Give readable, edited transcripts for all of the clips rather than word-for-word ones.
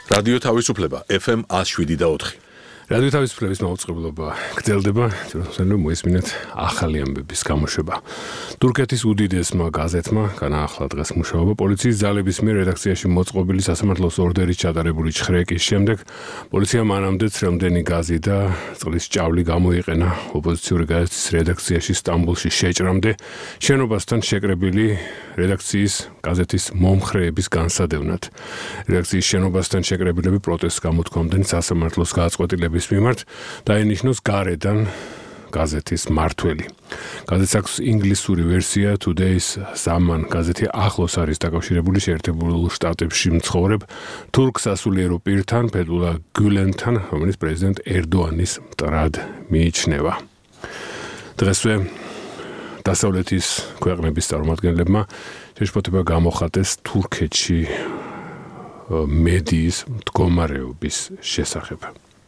რადიო თავისუფლება FM 107.4. რადიო თავისუფლების მაუწყებლობა გრძელდება, რომ მოისმინეთ ახალი ამბების გამოშვება. თურქეთის უდიდესმა გაზეთმა განაახლა დღეს მუშაობა პოლიციის ძალების მიერ რედაქციაში მოწყობილი სასამართლოს ორდერით ჩატარებული ჩხრეკის შემდეგ პოლიციამ მანამდეც რამდენი გაზი და წყლის ჭავლი გამოიყენა ოპოზიციური გაზეთის რედაქციაში სტამბოლში შეჭრამდე შენობასთან შეკრებილი რედაქციის გაზეთის მომხრეების განსადევნად. რედაქციის შენობასთან შეკრებილები პროტესტს გამოთქვამდნენ სასამართლოს გააწყვეტილების მიმართ დაენიშნოს გარედან გაზეთის მართველი. გაზეთს აქვს ინგლისური ვერსია Today's Zaman. გაზეთი ახლოს არის დაკავშირებული შეერთებულ შტატებში მცხოვრებ თურქ სასულიერო პირთან ფეთულა გულენთან, რომელიც პრეზიდენტ ერდოანის მტრად მიიჩნევა. დღესვე დასავლეთის ქვეყნების წარმომადგენლებმა შეშფოთება გამოხატეს თურქეთში მედიის მდგომარეობის შესახებ.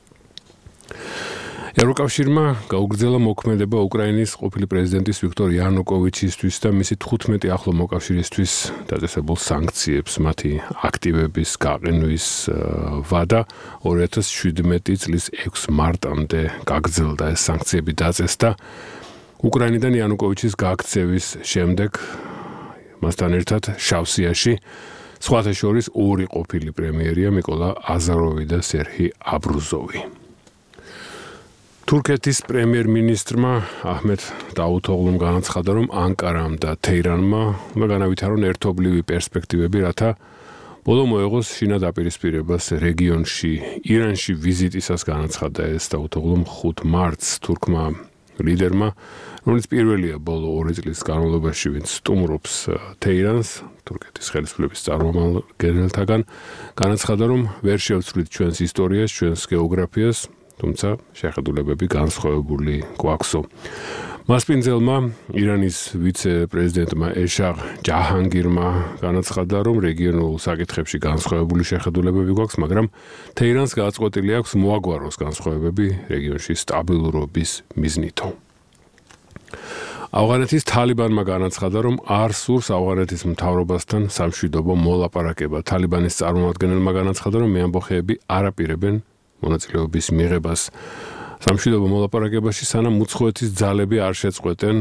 ევროკავშირმა გაუგრძელა მოქმედება უკრაინის ყოფილი პრეზიდენტის ვიქტორ იანუკოვიჩისთვის და მისი 15 ახლო მოკავშირისთვის დაწესებულ სანქციებს მათი აქტივების გაყენვის ვადა 2017 წლის 6 მარტამდე გაგრძელდა. ეს სანქციები დაწესდა უკრაინიდან იანუკოვიჩის გაქცევის შემდეგ მასთან ერთად შავსიაში სხვათა შორის ორი ყოფილი პრემიერია მიკოლა აზაროვი და სერჰი აბრუზოვი. თურქეთის პრემიერ-მინისტრმა აჰმედ დაუთოღლუმ განაცხადა, რომ ანკარამ და თეირანმა უნდა განავითარონ ერთობლივი პერსპექტივები, რათა ბოლო მოეღოს შინა დაპირისპირებას რეგიონში. ირანში ვიზიტისას განაცხადა ეს დაუთოღლუმ 5 მარტს თურქმა ლიდერმა, რომელიც პირველია ბოლო 2 წლის განმავლობაში, ვინც სტუმრობს თეირანს, თურქეთის ხელისუფლების წარმომადგენელთაგან, განაცხადა, რომ ვერ შევცვლით ჩვენს ისტორიას, ჩვენს გეოგრაფიას, თუმცა შეხედულებები განსხვავებული გვაქვსო. მასპინძელმა ირანის ვიცე-პრეზიდენტმა ეშაღ ჯაჰანგირმა განაცხადა, რომ რეგიონულ საკითხებში განსხვავებული შეხედულებები გვაქვს, მაგრამ თეირანს გააწყვეტილი აქვს მოაგვაროს განსხვავებები რეგიონში სტაბილურობის მიზნითო. ავღანეთის თალიბანმა განაცხადა, რომ არ სურს ავღანეთის მთავრობასთან სამშვიდობო მოლაპარაკება. თალიბანის წარმომადგენელმა განაცხადა, რომ მეამბოხეები არ აპირებენ მონაწილეობის მიღებას სამშვიდობო მოლაპარაკებაში, სანამ უცხოეთის ძალები არ შეწყვეტენ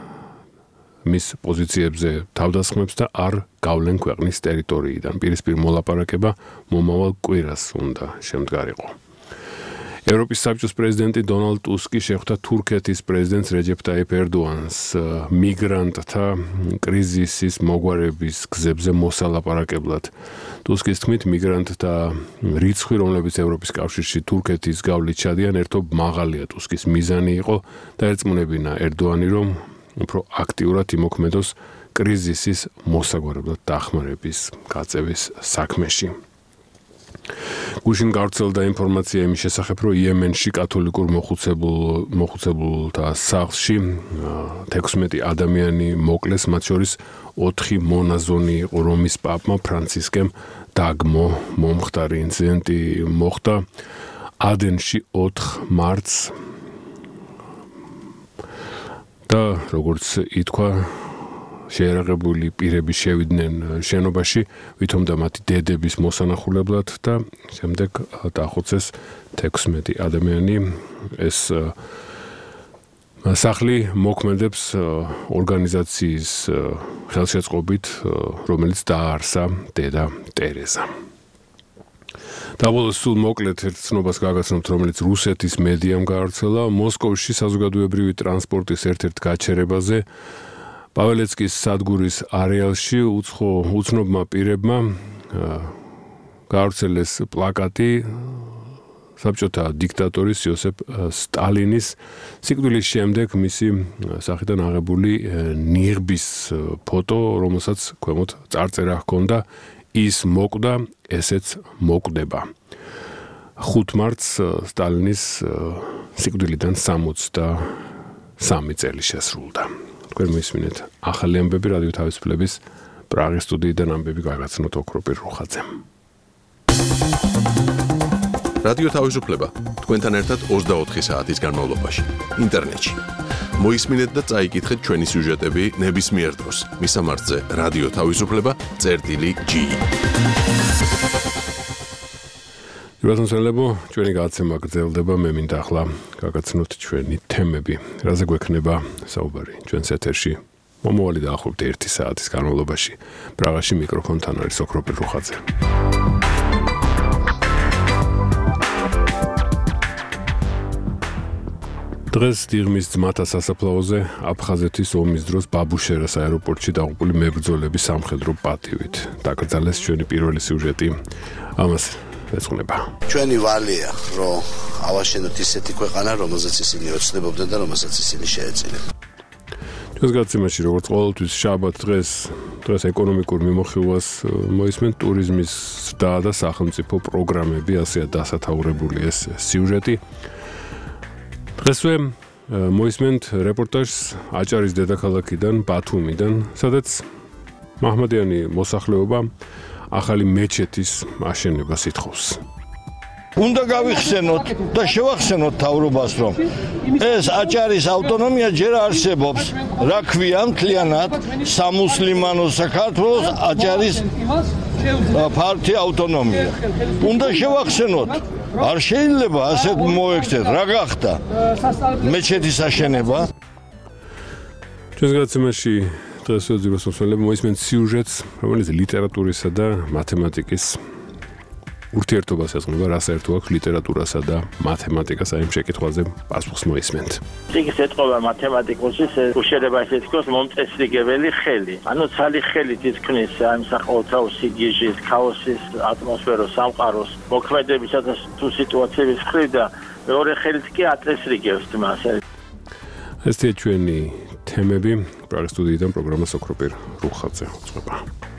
მის პოზიციებზე თავდასხმებს და არ გავლენ ქვეყნის ტერიტორიიდან. პირისპირ მოლაპარაკება მომავალ კვირას უნდა შემდგარიყო. ევროპის საბჭოს პრეზიდენტი დონალდ ტუსკი შეხვდა თურქეთის პრეზიდენტს რეჯეფ ტაიფ ერდოანს მიგრანტთა კრიზისის მოგვარების გზებზე მოსალაპარაკებლად. ტუსკის თქმით, მიგრანტთა რიცხვი, რომლებიც ევროპის კავშირში თურქეთის გავლით ჩადიან, ერთობ მაღალია. ტუსკის მიზანი იყო დაერწმუნებინა ერდოანი, რომ უფრო აქტიურად იმოქმედოს კრიზისის მოსაგვარებლად დახმარების გაწევის საქმეში. გუშინ გავრცელდა ინფორმაცია იმის შესახებ, რომ იემენში კათოლიკურ მოხუცებულთა სახლში 16 ადამიანი მოკლეს, მათ შორის 4 მონაზონი იყო. რომის პაპმა ფრანცისკემ დაგმო მომხდარი ინციდენტი მოხდა ადენში 4 მარტს და როგორც ითქვა, შეერაღებული პირები შევიდნენ შენობაში, ვითომდა მათი დედების მოსანახულებლად და შემდეგ დახოცეს 16 ადამიანი. ეს სახლი მოქმედებს ორგანიზაციის ხელშეწყობით, რომელიც დააარსა დედა ტერეზა. დაბოლოს სულ მოკლედ ერთ ცნობას გაგაცნობთ, რომელიც რუსეთის მედიამ გაავრცელა. მოსკოვში საზოგადოებრივი ტრანსპორტის ერთ-ერთ გაჩერებაზე პაველეცკის სადგურის არეალში უცნობმა პირებმა გაავრცელეს პლაკატი საბჭოთა დიქტატორის იოსებ სტალინის სიკვდილის შემდეგ მისი სახიდან აღებული ნიღბის ფოტო, რომელსაც ქვემოთ წარწერა ჰქონდა ის მოკვდა, ესეც მოკვდება. 5 მარტს სტალინის სიკვდილიდან 63 წელი შესრულდა. თქვენ მოისმინეთ ახალი ამბები რადიო თავისუფლების პრაღის სტუდიიდან ამბები გაგაცნოთ ოქროპირ რუხაძემ. რადიო თავისუფლება თქვენთან ერთად 24 საათის განმავლობაში ინტერნეტში. მოისმინეთ და წაიკითხეთ ჩვენი სიუჟეტები ნებისმიერ დროს მისამართზე რადიო თავისუფლება.gi Ირვასონსელებო, ჩვენი გადაცემა გრძელდება, მე მინდა ახლა გაგაცნოთ ჩვენი თემები. რაზე გვექნება საუბარი ჩვენს ეთერში? მომავალი დაახლოებით 1 საათის განმავლობაში. პრაღაში მიკროფონთან არის ოქროპირ რუხაძე. დღეს დიღმის ძმათა სასაფლაოზე აფხაზეთის ომის დროს ბაბუშერას აეროპორტში დაღუპული მებრძოლების სამხედრო პატივით დაკრძალეს ჩვენი პირველი სიუჟეტი. ამას ეძღვნება. ჩვენი ვალია, რომ ავაშენოთ ისეთი ქვეყანა, რომელზეც ისინი ოცნებობდნენ და რომელსაც ისინი შეეწინებდნენ. ჩვენს გადაცემაში, როგორც ყოველთვის, შაბათ დღეს ეკონომიკურ მიმოხილვას მოისმენთ ტურიზმის ზრდა და სახელმწიფო პროგრამები, ასეა დასათაურებული ეს სიუჟეტი. დღესვე მოისმენთ რეპორტაჟს აჭარის დედაქალაქიდან, ბათუმიდან, სადაც მაჰმადიანი მოსახლეობა ახალი მეჩეთის აშენებას ითხოვს. უნდა გავიხსენოთ და შევახსენოთ თავრობას, რომ ეს აჭარის ავტონომია ჯერ არსებობს, რა ქვია მთლიანად სამუსლიმანო საქართველოს აჭარის ფართი ავტონომია. უნდა შევახსენოთ, არ შეიძლება ასეთ მოექცეთ, რა გახდა მეჩეთის აშენება. ჩვენს გადაცემაში დღეს ირვასონსელებო მოისმენთ სიუჟეტს, რომელიც ლიტერატურისა და მათემატიკის ურთიერთობას ეძღვნება, რა საერთო აქვს ლიტერატურასა და მათემატიკას, აი ამ შეკითხვაზე პასუხს მოისმენთ. ის ეთყობა მათემატიკოსის უშენება ისე თქოს მომწესრიგებელი ხელი. ანუ ცალი ხელით ითქმის ამ საყოველთაო სიგიჟის, ქაოსის, ატმოსფეროს, სამყაროს, მოქმედებისა და თუ სიტუაციების მხრივ და მეორე ხელით კი აწესრიგებს მას. ესეთი ჩვენი თემები პრაღის სტუდიიდან პროგრამას ოქროპირ რუხაძე უძღვება.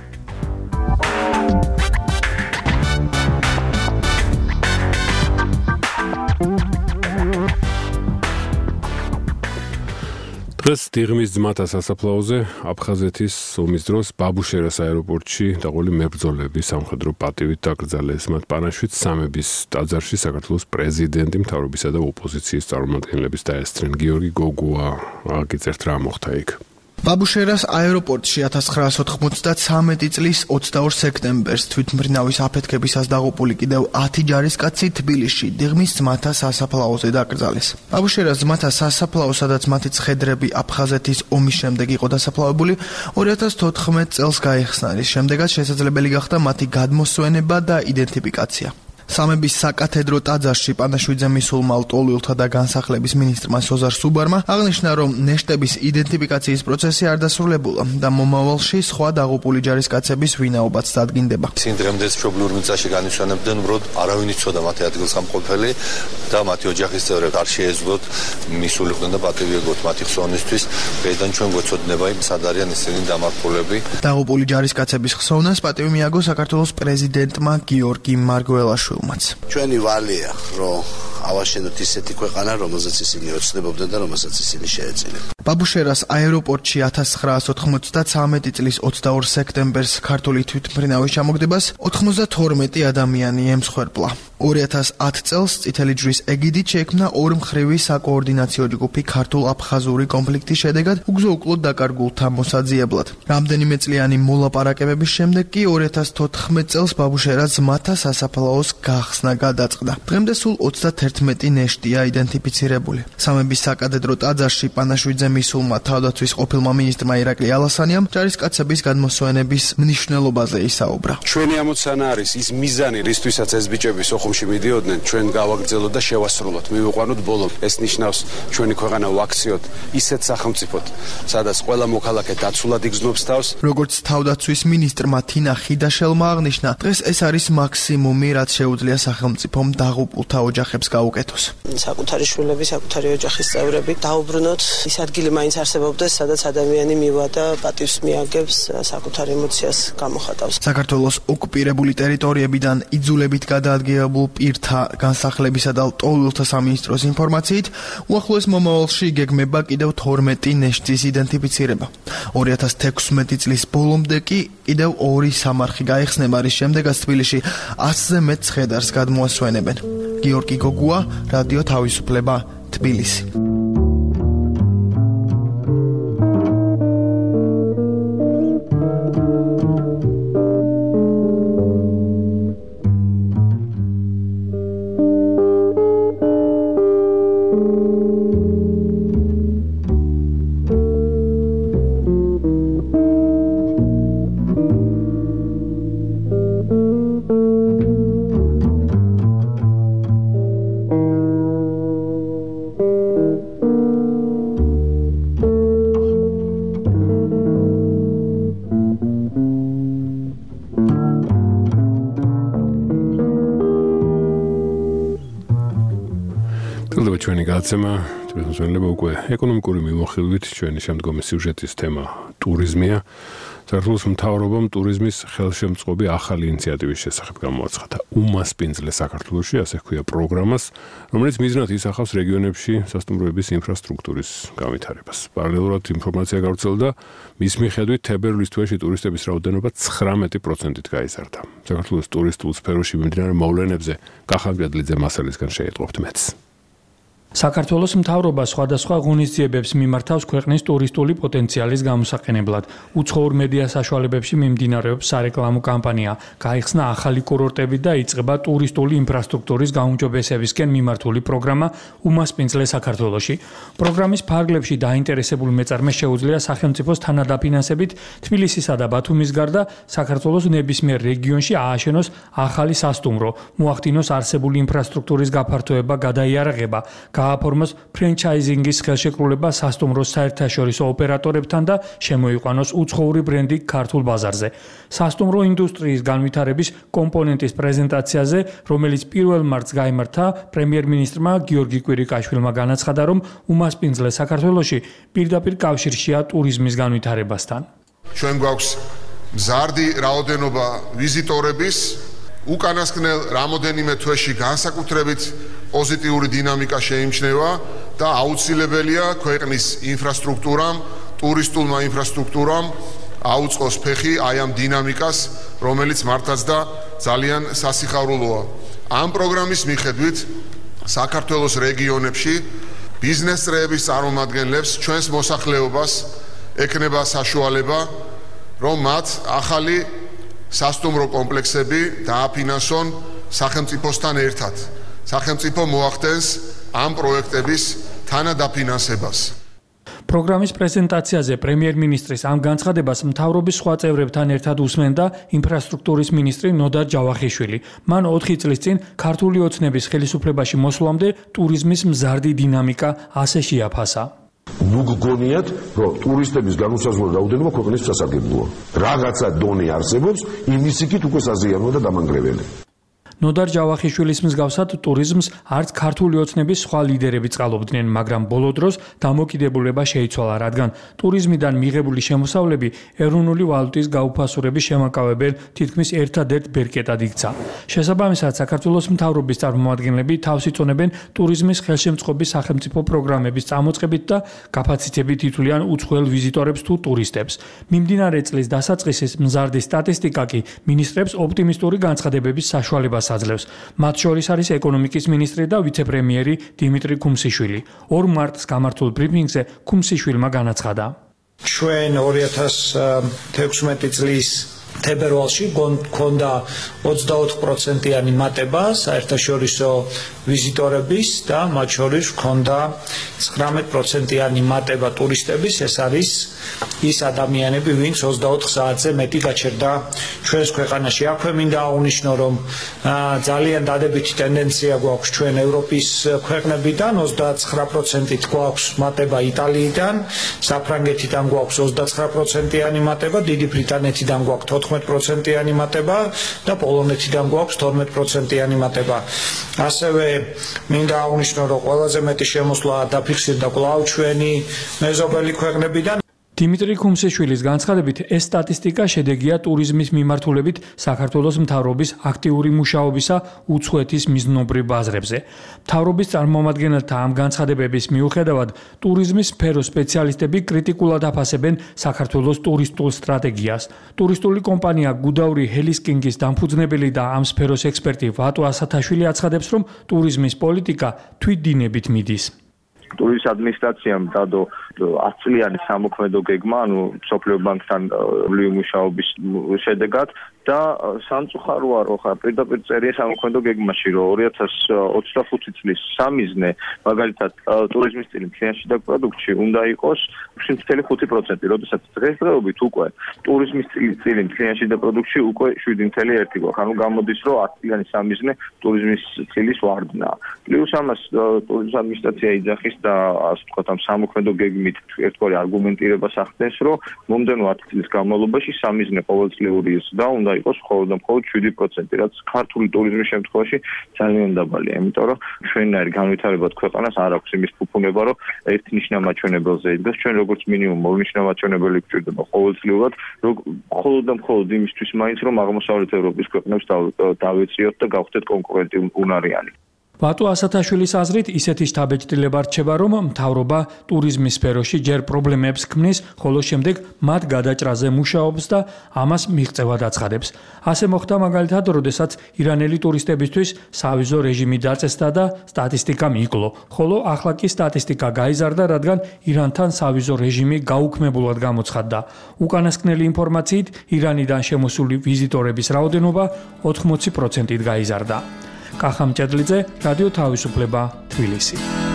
დღეს დიღმის ძმათა სასაფლაოზე აფხაზეთის ომის დროს ბაბუშერას აეროპორტში დაღუპული მებრძოლების სამხედრო პატივით დაკრძალეს. მათ პანაშვიდ სამების ტაძარში საქართველოს პრეზიდენტი, მთავრობისა და ოპოზიციის წარმომადგენლების დაესწრნენ. გიორგი გოგუა აგიწერთ რა მოხდა იქ. ბაბუშერას აეროპორტში 1993 წლის 22 სექტემბერს თვითმფრინავის აფეთქებისას დაღუპული კიდევ 10 ჯარისკაცი თბილისში დიღმის ძმათა სასაფლაოზე დაკრძალეს. ბაბუშერას ძმათა სასაფლაო, სადაც მათი ცხედრები აფხაზეთის ომის შემდეგ იყო დასაფლავებული, 2014 წელს გაიხსნა. რის შემდეგაც შესაძლებელი გახდა მათი გადმოსვენება და იდენტიფიკაცია. სამების საკათედრო ტაძარში პანაშვიძე მისულმა ლტოლვილთა და განსახლების მინისტრმა სოზარ სუბარმა აღნიშნა, რომ ნეშტების იდენტიფიკაციის პროცესი არ დასრულებულა და მომავალში სხვა დაღუპული ჯარისკაცების ვინაობაც დადგინდება. ისინი დღემდეც მშობლიურ მიწაში განისვენებდნენ, რომ არავინ იცოდა მათი ადგილსამყოფელი და მათი ოჯახის წევრები არ შეეძლოთ მისულიყვნენ და პატივი ეგოთ მათი ხსოვნისთვის. დღეიდან ჩვენ გვეცოდინება იმ სად არიან ისინი დამარხულები. დაღუპული ჯარისკაცების ხსოვნას პატივი მიაგო საქართველოს პრეზიდენტმა გიორგი მარგველაშვილმა. ჩვენი ვალია, რომ ავაშენოთ ისეთი ქვეყანა, რომელზეც ისინი ოცნებობდნენ და რომელსაც ისინი შეეწინებდნენ. ბაბუშერას აეროპორტში 1993 წლის 22 სექტემბერს ქართული თვითმფრინავის ჩამოგდებას 92 ადამიანი ემსხვერპლა. 2010 წელს წითელი ჯვრის ეგიდით შეიქმნა ორმხრივი საკოორდინაციო ჯგუფი ქართულ-აფხაზური კონფლიქტის შედეგად უგზო-უკლოდ დაკარგულთა მოსაძიებლად. რამდენიმე წლიანი მოლაპარაკებების შემდეგ კი 2014 წელს ბაბუშერას ძმათა სასაფლაოს გახსნა გადაწყდა. დღემდე სულ 31 ნეშტია იდენტიფიცირებული. სამების საკათედრო ტაძარში პანაშვიძე მისულმა თავდაცვის ყოფილმა მინისტრმა ირაკლი ალასანიამ ჯარისკაცების გადმოსვენების მნიშვნელობაზე ისაუბრა. ჩვენი ამოცანა არის ის მიზანი, რისთვისაც ეს ბიჭები სოხუმში მიდიოდნენ, ჩვენ გავაგრძელოთ და შევასრულოთ, მივიყვანოთ ბოლომდე. ეს ნიშნავს ჩვენი ქვეყანა ვაქციოთ ისეთ სახელმწიფოდ, სადაც ყველა მოქალაქე დაცულად იგრძნობს თავს. როგორც თავდაცვის მინისტრმა თინა ხიდაშელმა აღნიშნა, დღეს ეს არის მაქსიმუმი, რაც შეუძლია სახელმწიფომ დაღუპულთა ოჯახებს გაუკეთოს. საკუთარი შვილები, საკუთარი ოჯახის წევრები დაუბრუნოთ, ის ადგილი მაინც არსებობდეს, სადაც ადამიანი მივა და პატივს მიაგებს, საკუთარ ემოციას გამოხატავს. საქართველოს ოკუპირებული ტერიტორიებიდან იძულებით გადაადგილებულ პირთა განსახლებისა და ლტოლვილთა სამინისტროს ინფორმაციით, უახლოეს მომავალში იგეგმება კიდევ 12 ნეშტის იდენტიფიცირება. 2016 წლის ბოლომდე კი კიდევ 2 სამარხი გაიხსნება, რის შემდეგაც თბილისში 100-ზე მეტ ცხედარს გადმოასვენებენ. გიორგი გოგუა, რადიო თავისუფლება, თბილისი. გრძელდება ჩვენი გადაცემა, თბილისელება უკვე ეკონომიკური მიმოხილვით ჩვენი შემდგომი სიუჟეტის თემა ტურიზმია. საქართველოს მთავრობამ ტურიზმის ხელშემწყობი ახალი ინიციატივის შესახებ გამოაცხადა. უმასპინძლე საქართველოში, ასე ჰქვია პროგრამას, რომელიც მიზნად ისახავს რეგიონებში სასტუმროების ინფრასტრუქტურის განვითარებას. პარალელურად ინფორმაცია გავრცელდა, მის მიხედვით თებერვლის თვეში ტურისტების რაოდენობა 19%-ით გაიზარდა. საქართველოს ტურისტულ სფეროში მიმდინარე მოვლენებზე კახა გედლიძე მასალისგან შეიტყობთ მეც. საქართველოს მთავრობა სხვადასხვა ღონისძიებებს მიმართავს ქვეყნის ტურისტული პოტენციალის გამოსაყენებლად. უცხოურ მედია საშუალებებში მიმდინარეობს სარეკლამო კამპანია, გაიხსნა ახალი კურორტები და იწყება ტურისტული ინფრასტრუქტურის გაუმჯობესებისკენ მიმართული პროგრამა უმასპინძლე საქართველოში. პროგრამის ფარგლებში დაინტერესებულ მეწარმეს შეუძლია სახელმწიფოს თანადაფინანსებით თბილისისა და ბათუმის გარდა საქართველოს ნებისმიერ რეგიონში ააშენოს ახალი სასტუმრო, მოახდინოს არსებული ინფრასტრუქტურის გაფართოება, გადაიარაღება, გააფორმოს ფრენჩაიზინგის ხელშეკრულება სასტუმროს საერთაშორისო ოპერატორებთან და შემოიყვანოს უცხოური ბრენდი ქართულ ბაზარზე. სასტუმრო ინდუსტრიის განვითარების კომპონენტის პრეზენტაციაზე, რომელიც 1 მარტს გაიმართა, პრემიერ-მინისტრმა გიორგი კვირიკაშვილმა განაცხადა, რომ უმასპინძლე საქართველოში პირდაპირ კავშირშია ტურიზმის განვითარებასთან. ჩვენ გვაქვს მზარდი რაოდენობა ვიზიტორების, უკანასკნელ რამოდენიმე თვეში განსაკუთრებით პოზიტიური დინამიკა შეიმჩნევა და აუცილებელია ქვეყნის ინფრასტრუქტურამ, ტურისტულმა ინფრასტრუქტურამ აუწყოს ფეხი აი ამ დინამიკას, რომელიც მართლაც და ძალიან სასიხარულოა. ამ პროგრამის მიხედვით საქართველოს რეგიონებში ბიზნეს წრეების წარმომადგენლებს ჩვენს მოსახლეობას ექნება საშუალება, რომ მათ ახალი სასტუმრო კომპლექსები დააფინანსონ სახელმწიფოსთან ერთად. სახელმწიფო მოახდენს ამ პროექტების თანადაფინანსებას. პროგრამის პრეზენტაციაზე პრემიერ-მინისტრის ამ განცხადებას მთავრობის სხვა წევრებთან ერთად უსმენდა ინფრასტრუქტურის მინისტრი ნოდარ ჯავახიშვილი. მან 4 წლის წინ ქართული ოცნების ხელისუფლებაში მოსვლამდე ტურიზმის მზარდი დინამიკა ასე შეაფასა. ნუ გგონიათ, რომ ტურისტების განუსაზღვრო რაოდენობა ქვეყნის სასარგებლოა. რაღაცა დონე არსებობს, იმის იქით უკვე საზიანოა და დამანგრეველი. ნოდარ ჯავახიშვილის მსგავსად ტურიზმს არც ქართული ოცნების სხვა ლიდერები წყალობდნენ, მაგრამ ბოლო დროს დამოკიდებულება შეიცვალა, რადგან ტურიზმიდან მიღებული შემოსავლები ეროვნული ვალუტის გაუფასურების შემაკავებელ თითქმის ერთადერთ ბერკეტად იქცა. შესაბამისად, საქართველოს მთავრობის წარმომადგენლები თავს იწონებენ ტურიზმის ხელშემწყობის სახელმწიფო პროგრამების წამოწყებით და გაფაცითებით ითვლიან უცხოელ ვიზიტორებს თუ ტურისტებს. მიმდინარე წლის დასაწყისის მზარდი სტატისტიკა კი მინისტრებს ოპტიმისტური განცხადებების საშუალებას აძლევს. მათ შორის არის ეკონომიკის მინისტრი და ვიცე-პრემიერი დიმიტრი ქუმსიშვილი. 2 მარტს გამართულ ბრიფინგზე ქუმსიშვილმა განაცხადა. ჩვენ 2016 წლის თებერვალში გქონდა 24%-იანი მატება საერთაშორისო ვიზიტორების და მათ შორის გქონდა 19%-იანი მატება ტურისტების. ეს არის ის ადამიანები, ვინც 24 საათზე მეტი გაჩერდა ჩვენს ქვეყანაში. აქვე მინდა აღვნიშნო, რომ ძალიან დადებითი ტენდენცია გვაქვს ჩვენ ევროპის ქვეყნებიდან, 29%-ით გვაქვს მატება იტალიიდან, საფრანგეთიდან გვაქვს 29%-იანი მატება, დიდი ბრიტანეთიდან გვაქვს 14%-იანი მატება და პოლონეთიდან გვაქვს 12%-იანი მატება. ასევე მინდა აღვნიშნო, რომ ყველაზე მეტი შემოსვლა დაფიქსირდა კვლავ ჩვენი მეზობელი ქვეყნებიდან. დიმიტრი ქუმსიშვილის განცხადებით, ეს სტატისტიკა შედეგია ტურიზმის მიმართულებით საქართველოს მთავრობის აქტიური მუშაობისა უცხოეთის მიზნობრივ ბაზრებზე. მთავრობის წარმომადგენელთა ამ განცხადებების მიუხედავად, ტურიზმის სფეროს სპეციალისტები კრიტიკულად აფასებენ საქართველოს ტურისტულ სტრატეგიას. ტურისტული კომპანია გუდაური ჰელისკინგის დამფუძნებელი და ამ სფეროს ექსპერტი ვატო ასათაშვილი აცხადებს, რომ ტურიზმის პოლიტიკა თვითდინებით მიდის. ტურისტ ადმინისტრაციამ დადო 10 წლიანი სამოქმედო გეგმა, ანუ მსოფლიო ბანკთან მუშაობის შედეგად და სამწუხაროა, რომ ხა პირდაპირ წერია სამოქმედო გეგმაში, რომ 2025 წლის სამიზნე, მაგალითად ტურიზმის წილი მთლიანში და პროდუქტში უნდა იყოს 7.5%, როდესაც დღესდღეობით უკვე ტურიზმის წილი მთლიანში და პროდუქტში უკვე 7.1 გვაქვს. ანუ გამოდის, რომ 10 წლიანი სამიზნე ტურიზმის წილის ვარდნაა. პლუს ამას ტურიზმის ადმინისტრაცია იძახის და ასე ვთქვათ, ამ სამოქმედო გეგმით ერთგვარი არგუმენტირებას ახდენს, რომ მომდენო 10 წლის განმავლობაში სამიზნე ყოველწლიური და უნდა უნდა იყოს მხოლოდ და მხოლოდ 7%, რაც ქართული ტურიზმის შემთხვევაში ძალიან დაბალია, იმიტომ რომ ჩვენნაირი განვითარებად ქვეყანას არ აქვს იმის ფუფუნება, რომ ერთნიშნა მაჩვენებელზე იდგას. ჩვენ როგორც მინიმუმ ორნიშნა მაჩვენებელი გვჭირდება ყოველწლიურად, მხოლოდ და მხოლოდ იმისთვის მაინც რომ აღმოსავლეთ ევროპის ქვეყნებს დავეციოთ და გავხდეთ კონკურენტი უნარიანი. ბატო ასათაშვილის აზრით ისეთი შთაბეჭდილება რჩება, რომ მთავრობა ტურიზმის სფეროში ჯერ პრობლემებს ქმნის, ხოლო შემდეგ მათ გადაჭრაზე მუშაობს და ამას მიღწევად აცხადებს. ასე მოხდა მაგალითად, როდესაც ირანელი ტურისტებისთვის სავიზო რეჟიმი დაწესდა და სტატისტიკა მიკლო, ხოლო ახლა კი სტატისტიკა გაიზარდა, რადგან ირანთან სავიზო რეჟიმი გაუქმებულად გამოცხადდა. უკანასკნელი ინფორმაციით, ირანიდან შემოსული ვიზიტორების რაოდენობა 80%-ით გაიზარდა. კახამ ჭედლიძე, რადიო თავისუფლება, თბილისი.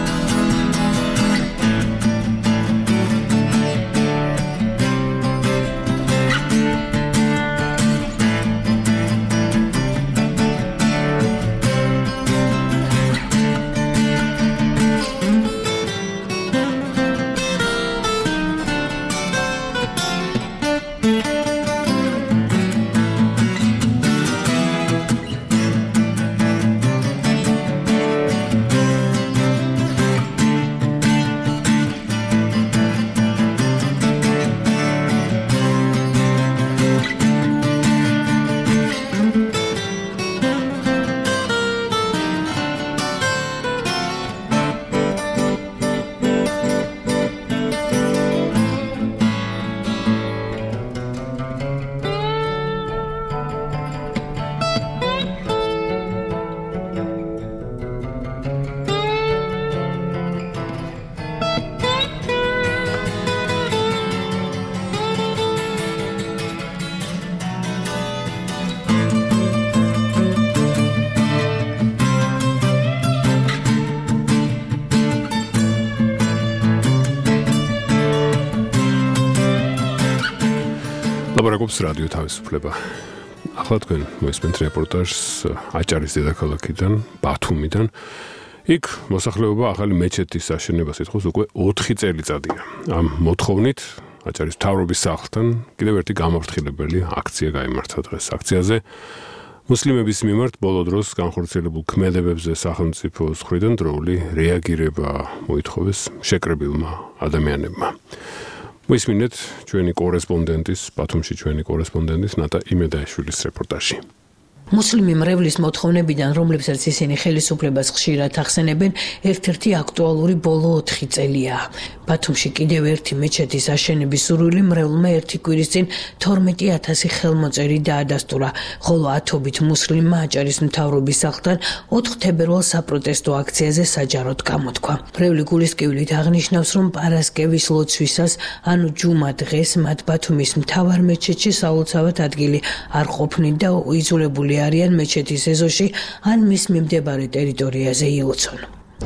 ლაპარაკობს რადიო თავისუფლება. ახლა თქვენ მოისმენთ რეპორტაჟს აჭარის დედაქალაქიდან, ბათუმიდან. იქ მოსახლეობა ახალი მეჩეთის აშენებას ეთხოვს უკვე 4 წელიწადია. ამ მოთხოვნით აჭარის მთავრობის სახლთან კიდევ ერთი გამაფრთხილებელი აქცია გაიმართა დღეს. აქციაზე მუსლიმების მიმართ ბოლო დროს განხორციელებულ ქმედებებზე სახელმწიფოს მხრიდან დროული რეაგირება მოითხოვეს შეკრებილმა ადამიანებმა. მოისმინეთ ჩვენი კორესპონდენტის, ბათუმში ჩვენი კორესპონდენტის ნატა იმედაიშვილის რეპორტაჟი. მუსლიმი მრევლის მოთხოვნებიდან, რომლებსაც ისინი ხელისუფლებას ხშირად ახსენებენ, ერთ-ერთი აქტუალური ბოლო 4 წელია. ბათუმში კიდევ ერთი მეჩეთის აშენების სურვილი მრევლმა ერთი კვირის წინ 12,000 ხელმოწერი დაადასტურა, ხოლო ათობით მუსლიმმა აჭარის მთავრობის სახლთან 4 თებერვალს საპროტესტო აქციაზე საჯაროდ გამოთქვა. მრევლი გულისკევლით აღნიშნავს, რომ პარასკევის ლოცვისას, ანუ ჯუმა დღეს მათ ბათუმის მთავარ მეჩეთში საოცრად ადგილი არ ყოფნით და იზოლებული არიან მეჩეთის ეზოში ან მის მიმდებარე ტერიტორიაზე ილოცონ.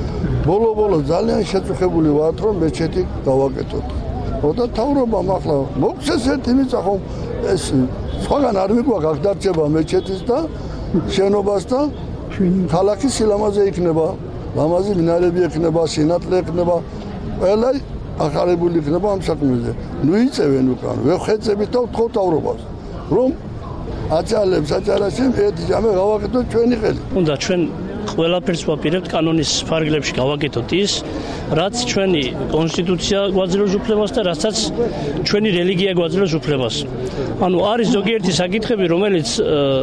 ბოლო ძალიან შეწუხებული ვართ, რომ მეჩეთი გავაკეთოთ. და თავრობამ ახლა მოგცეს ერთი მიწა ხომ ეს სხვაგან არ მიგვაქვს დარჩება მეჩეთის და შენობას და ქალაქის სილამაზე იქნება, ლამაზი მინარები იქნება, სინათლე იქნება, ყველა ახალებული იქნება ამ საქმეზე. ნუ იწევენ უკან, ვეხვეწებით და ვთხოვთ თავრობას, რომ აჭალებს აჭარაში ერთი ჯამე გავაკეთოთ ჩვენი ხელი. უნდა ჩვენ ყველაფერს ვაპირებთ კანონის ფარგლებში გავაკეთოთ ის, რაც ჩვენი კონსტიტუცია გვაძლევს უფლებას და რასაც ჩვენი რელიგია გვაძლევს უფლებას. ანუ არის ზოგიერთი საკითხები, რომელიც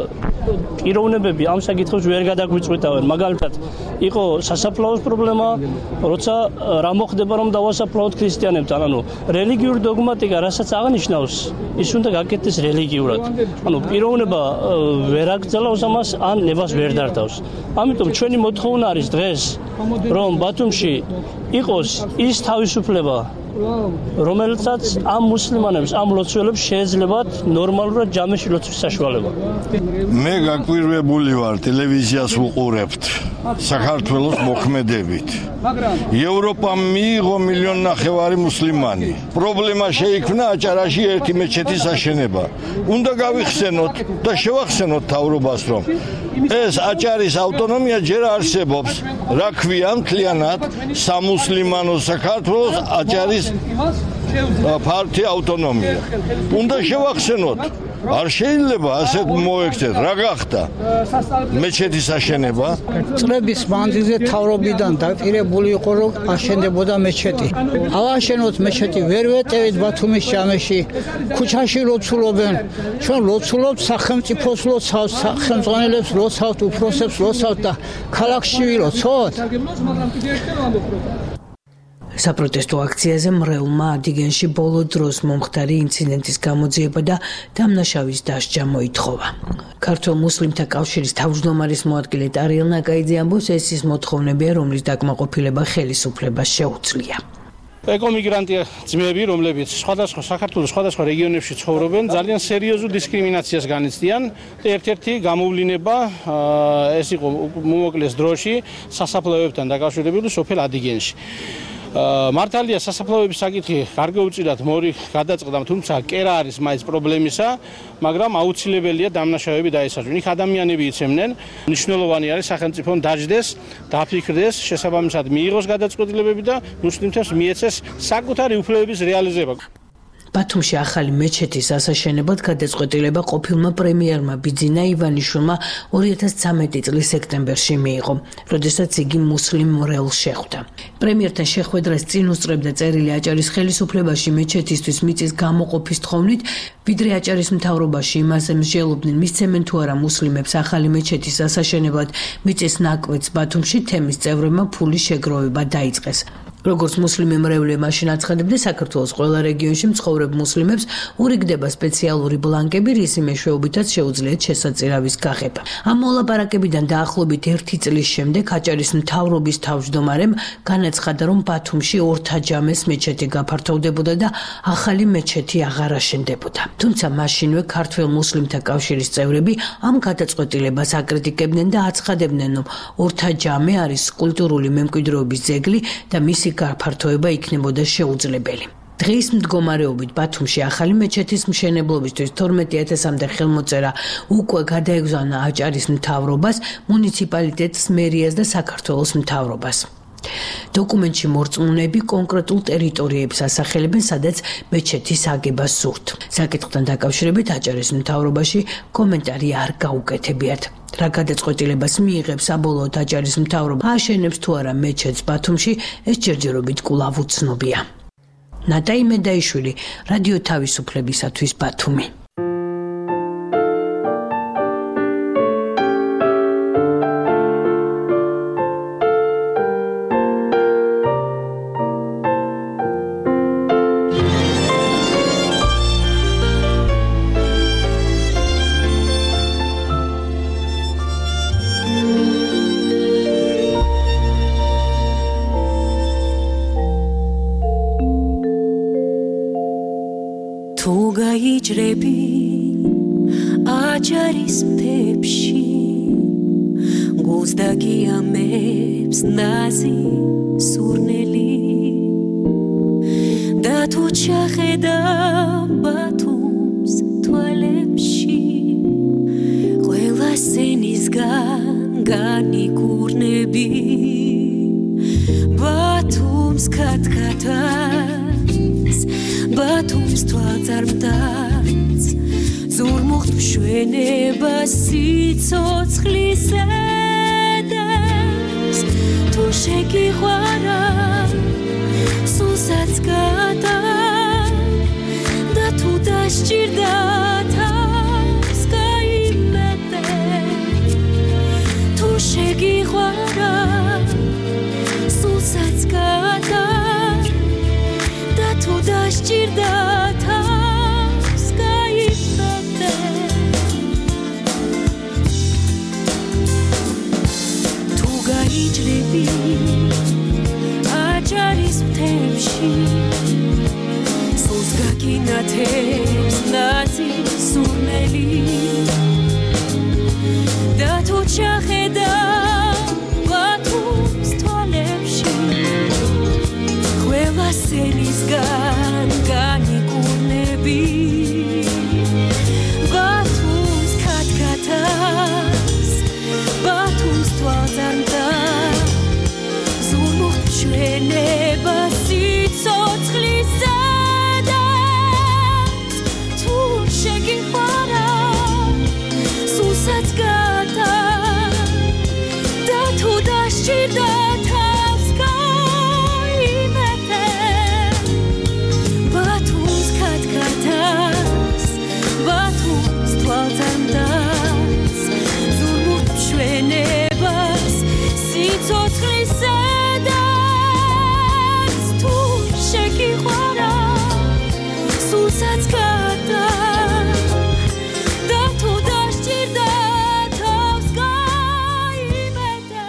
პიროვნებები ამ საკითხებს ვერ გადაგვიწყვეტავენ. მაგალითად, იყო სასაფლაოს პრობლემა, როცა რა მოხდება რომ დავასაფლაოთ ქრისტიანებთან, ანუ რელიგიური დოგმატიკა, რასაც აღნიშნავს, ის უნდა გაკეთდეს რელიგიურად. ანუ პიროვნება ვერ აკრძალავს ამას, ან ნებას ვერ დართავს. ამიტომ ჩვენი მოთხოვნა არის დღეს, რომ ბათუმში იყოს ის თავისუფლება, რომელსაც ამ მუსლიმანებს, ამ ლოცველებს შეეძლებათ ნორმალურად ჯამეში ლოცვის საშუალება. მე გაკვირვებული ვარ, ტელევიზიას ვუყურებთ საქართველოს მოქმედებით. ევროპამ მიიღო 1,5 მილიონი მუსლიმანი. პრობლემა შეიქმნა აჭარაში ერთი მეჩეთის აშენება. უნდა გავიხსენოთ და შევახსენოთ თავრობას, რომ ეს აჭარის ავტონომია ჯერ არსებობს, რა ქვია მთლიანად სამუსლიმანო საქართველოს აჭარის ფართი ავტონომია. უნდა შევახსენოთ, არ შეიძლება ასეთ მოექცეთ რა გახდა მეჩეთის აშენება წლების მანძილზე თავრობიდან დაპირებული იყო რომ აშენდებოდა მეჩეთი ავაშენოთ მეჩეთი ვერ ვეტევით ბათუმის ჟამეში ქუჩაში ლოცულობენ ჩვენ ლოცულობთ სახელმწიფოს ლოცავთ სახელმწიფოს ლოცავთ უფროსებს ლოცავთ და ქალაქში ვილოცოთ საპროტესტო აქციაზე მრევლმა ადიგენში ბოლო დროს მომხდარი ინციდენტის გამოძიება და დამნაშავის დასჯა მოითხოვა. ქართულ მუსლიმთა კავშირის თავმჯდომარის მოადგილე ტარიელ ნაკაიძე ამბობს, ეს ის მოთხოვნებია, რომლის დაკმაყოფილება ხელისუფლებას შეუძლია. ეკომიგრანტი ძმები, რომლებიც სხვადასხვა საქართველოს სხვადასხვა რეგიონებში ცხოვრობენ, ძალიან სერიოზულ დისკრიმინაციას განიცდიან. ერთ-ერთი გამოვლინება ეს იყო მომოკლეს დროში სასაფლაოებთან დაკავშირებული სოფელ ადიგენში. მართალია სასაფლაოების საკითხი გარკვეულწილად მორი გადაწყდა, თუმცა კერა არის მაინც პრობლემისა, მაგრამ აუცილებელია დამნაშავეები დაესაჯონ. იქ ადამიანები იცემდნენ, მნიშვნელოვანი არის სახელმწიფომ დაждდეს, დაფიქრდეს, შესაბამისად მიიღოს გადაწყვეტილებები და მუსლიმებს მიეცეს საკუთარი უფლებების რეალიზება. ბათუმში ახალი მეჩეთის ასაშენებლად გადაწყვეტილება ყოფილმა პრემიერმა ბიძინა ივანიშვილმა 2013 წლის სექტემბერში მიიღო, როდესაც იგი მუსლიმ მრევლს შეხვდა. პრემიერთან შეხვედრას წინ უსწრებდა წერილი აჭარის ხელისუფლებაში მეჩეთისთვის მიწის გამოყოფის თხოვნით, ვიდრე აჭარის მთავრობაში იმაზე მსჯელობდნენ, მისცემენ თუ არა მუსლიმებს ახალი მეჩეთის ასაშენებლად მიწის ნაკვეთს ბათუმში, თემის წევრებმა ფულის შეგროვება დაიწყეს. როგორც მუსლიმი მრევლი მაშინ აცხადებდა, საქართველოს ყველა რეგიონში მცხოვრებ მუსლიმებს ურიგდება სპეციალური ბლანკები, რის მეშვეობითაც შეუძლიათ შესაწირავის გაღება. ამ მოლაპარაკებიდან დაახლოებით 1 წლის შემდეგ აჭარის მთავრობის თავმჯდომარემ განაცხადა, რომ ბათუმში ორთაჯამეს მეჩეთი გაფართოვდებოდა და ახალი მეჩეთი აღარ აშენდებოდა. თუმცა მაშინვე ქართველ მუსლიმთა კავშირის წევრები ამ გადაწყვეტილებას აკრიტიკებდნენ და აცხადებდნენ, რომ ორთაჯამე არის კულტურული მემკვიდრეობის ძეგლი და მისი გაფართოება იქნებოდა შეუძლებელი. დღის მდგომარეობით ბათუმში ახალი მეჩეთის მშენებლობისთვის 12,000-მდე ხელმოწერა უკვე გადაეგზავნა აჭარის მთავრობას, მუნიციპალიტეტს, მერიას და საქართველოს მთავრობას. დოკუმენტში მორწმუნეები კონკრეტულ ტერიტორიებს ასახელებენ, სადაც მეჩეთის აგებას სურთ. საკითხთან დაკავშირებით აჭარის მთავრობაში კომენტარი არ გაუკეთებიათ. რა გადაწყვეტილებას მიიღებს საბოლოოდ აჭარის მთავრობა აშენებს თუ არა მეჩეთს ბათუმში, ეს ჯერჯერობით კვლავ უცნობია. ნატაი მედაიშვილი, რადიო თავისუფლებისათვის ბათუმი. გაიჭრები აჭარის მთებში გულს დაგიამებს ნაზი სურნელი და თუ ჩახედავ ბათუმს თვალებში ყველა სენისგან განიკურნები ბათუმს ქათქათას ბათუმს თვალწარმტაც ზურმუხტ მშვენება სიცოცხლის ედებს თუ შეგიყვარა სულსაც გადა და თუ დასჭირდა თავს გაიმეტე თუ შეგიყვარა სულსაც გადა და თუ დასჭირდა თავს გაიმეტე თუ გაიჭრები აჭარის მთებში სულს გაკინათებს ნაზი სურნელი და თუ ჩახედავ ბათუმს თვალებში ყველა სენისგან განიკურნები ბათუმს ქათქათას ბათუმს თვალწარმტაც ზურმუხტ მშვენება სიცოცხლის დასჭირდა თავს გაიმეტე ბათუმს ქათქათას ბათუმს თვალზარდას ზურმუხტ ჩვენებას სიცოცხლის ზედაც თუ შეგიყვარა სულსაც გადა და თუ დასჭირდა თავს გაიმეტე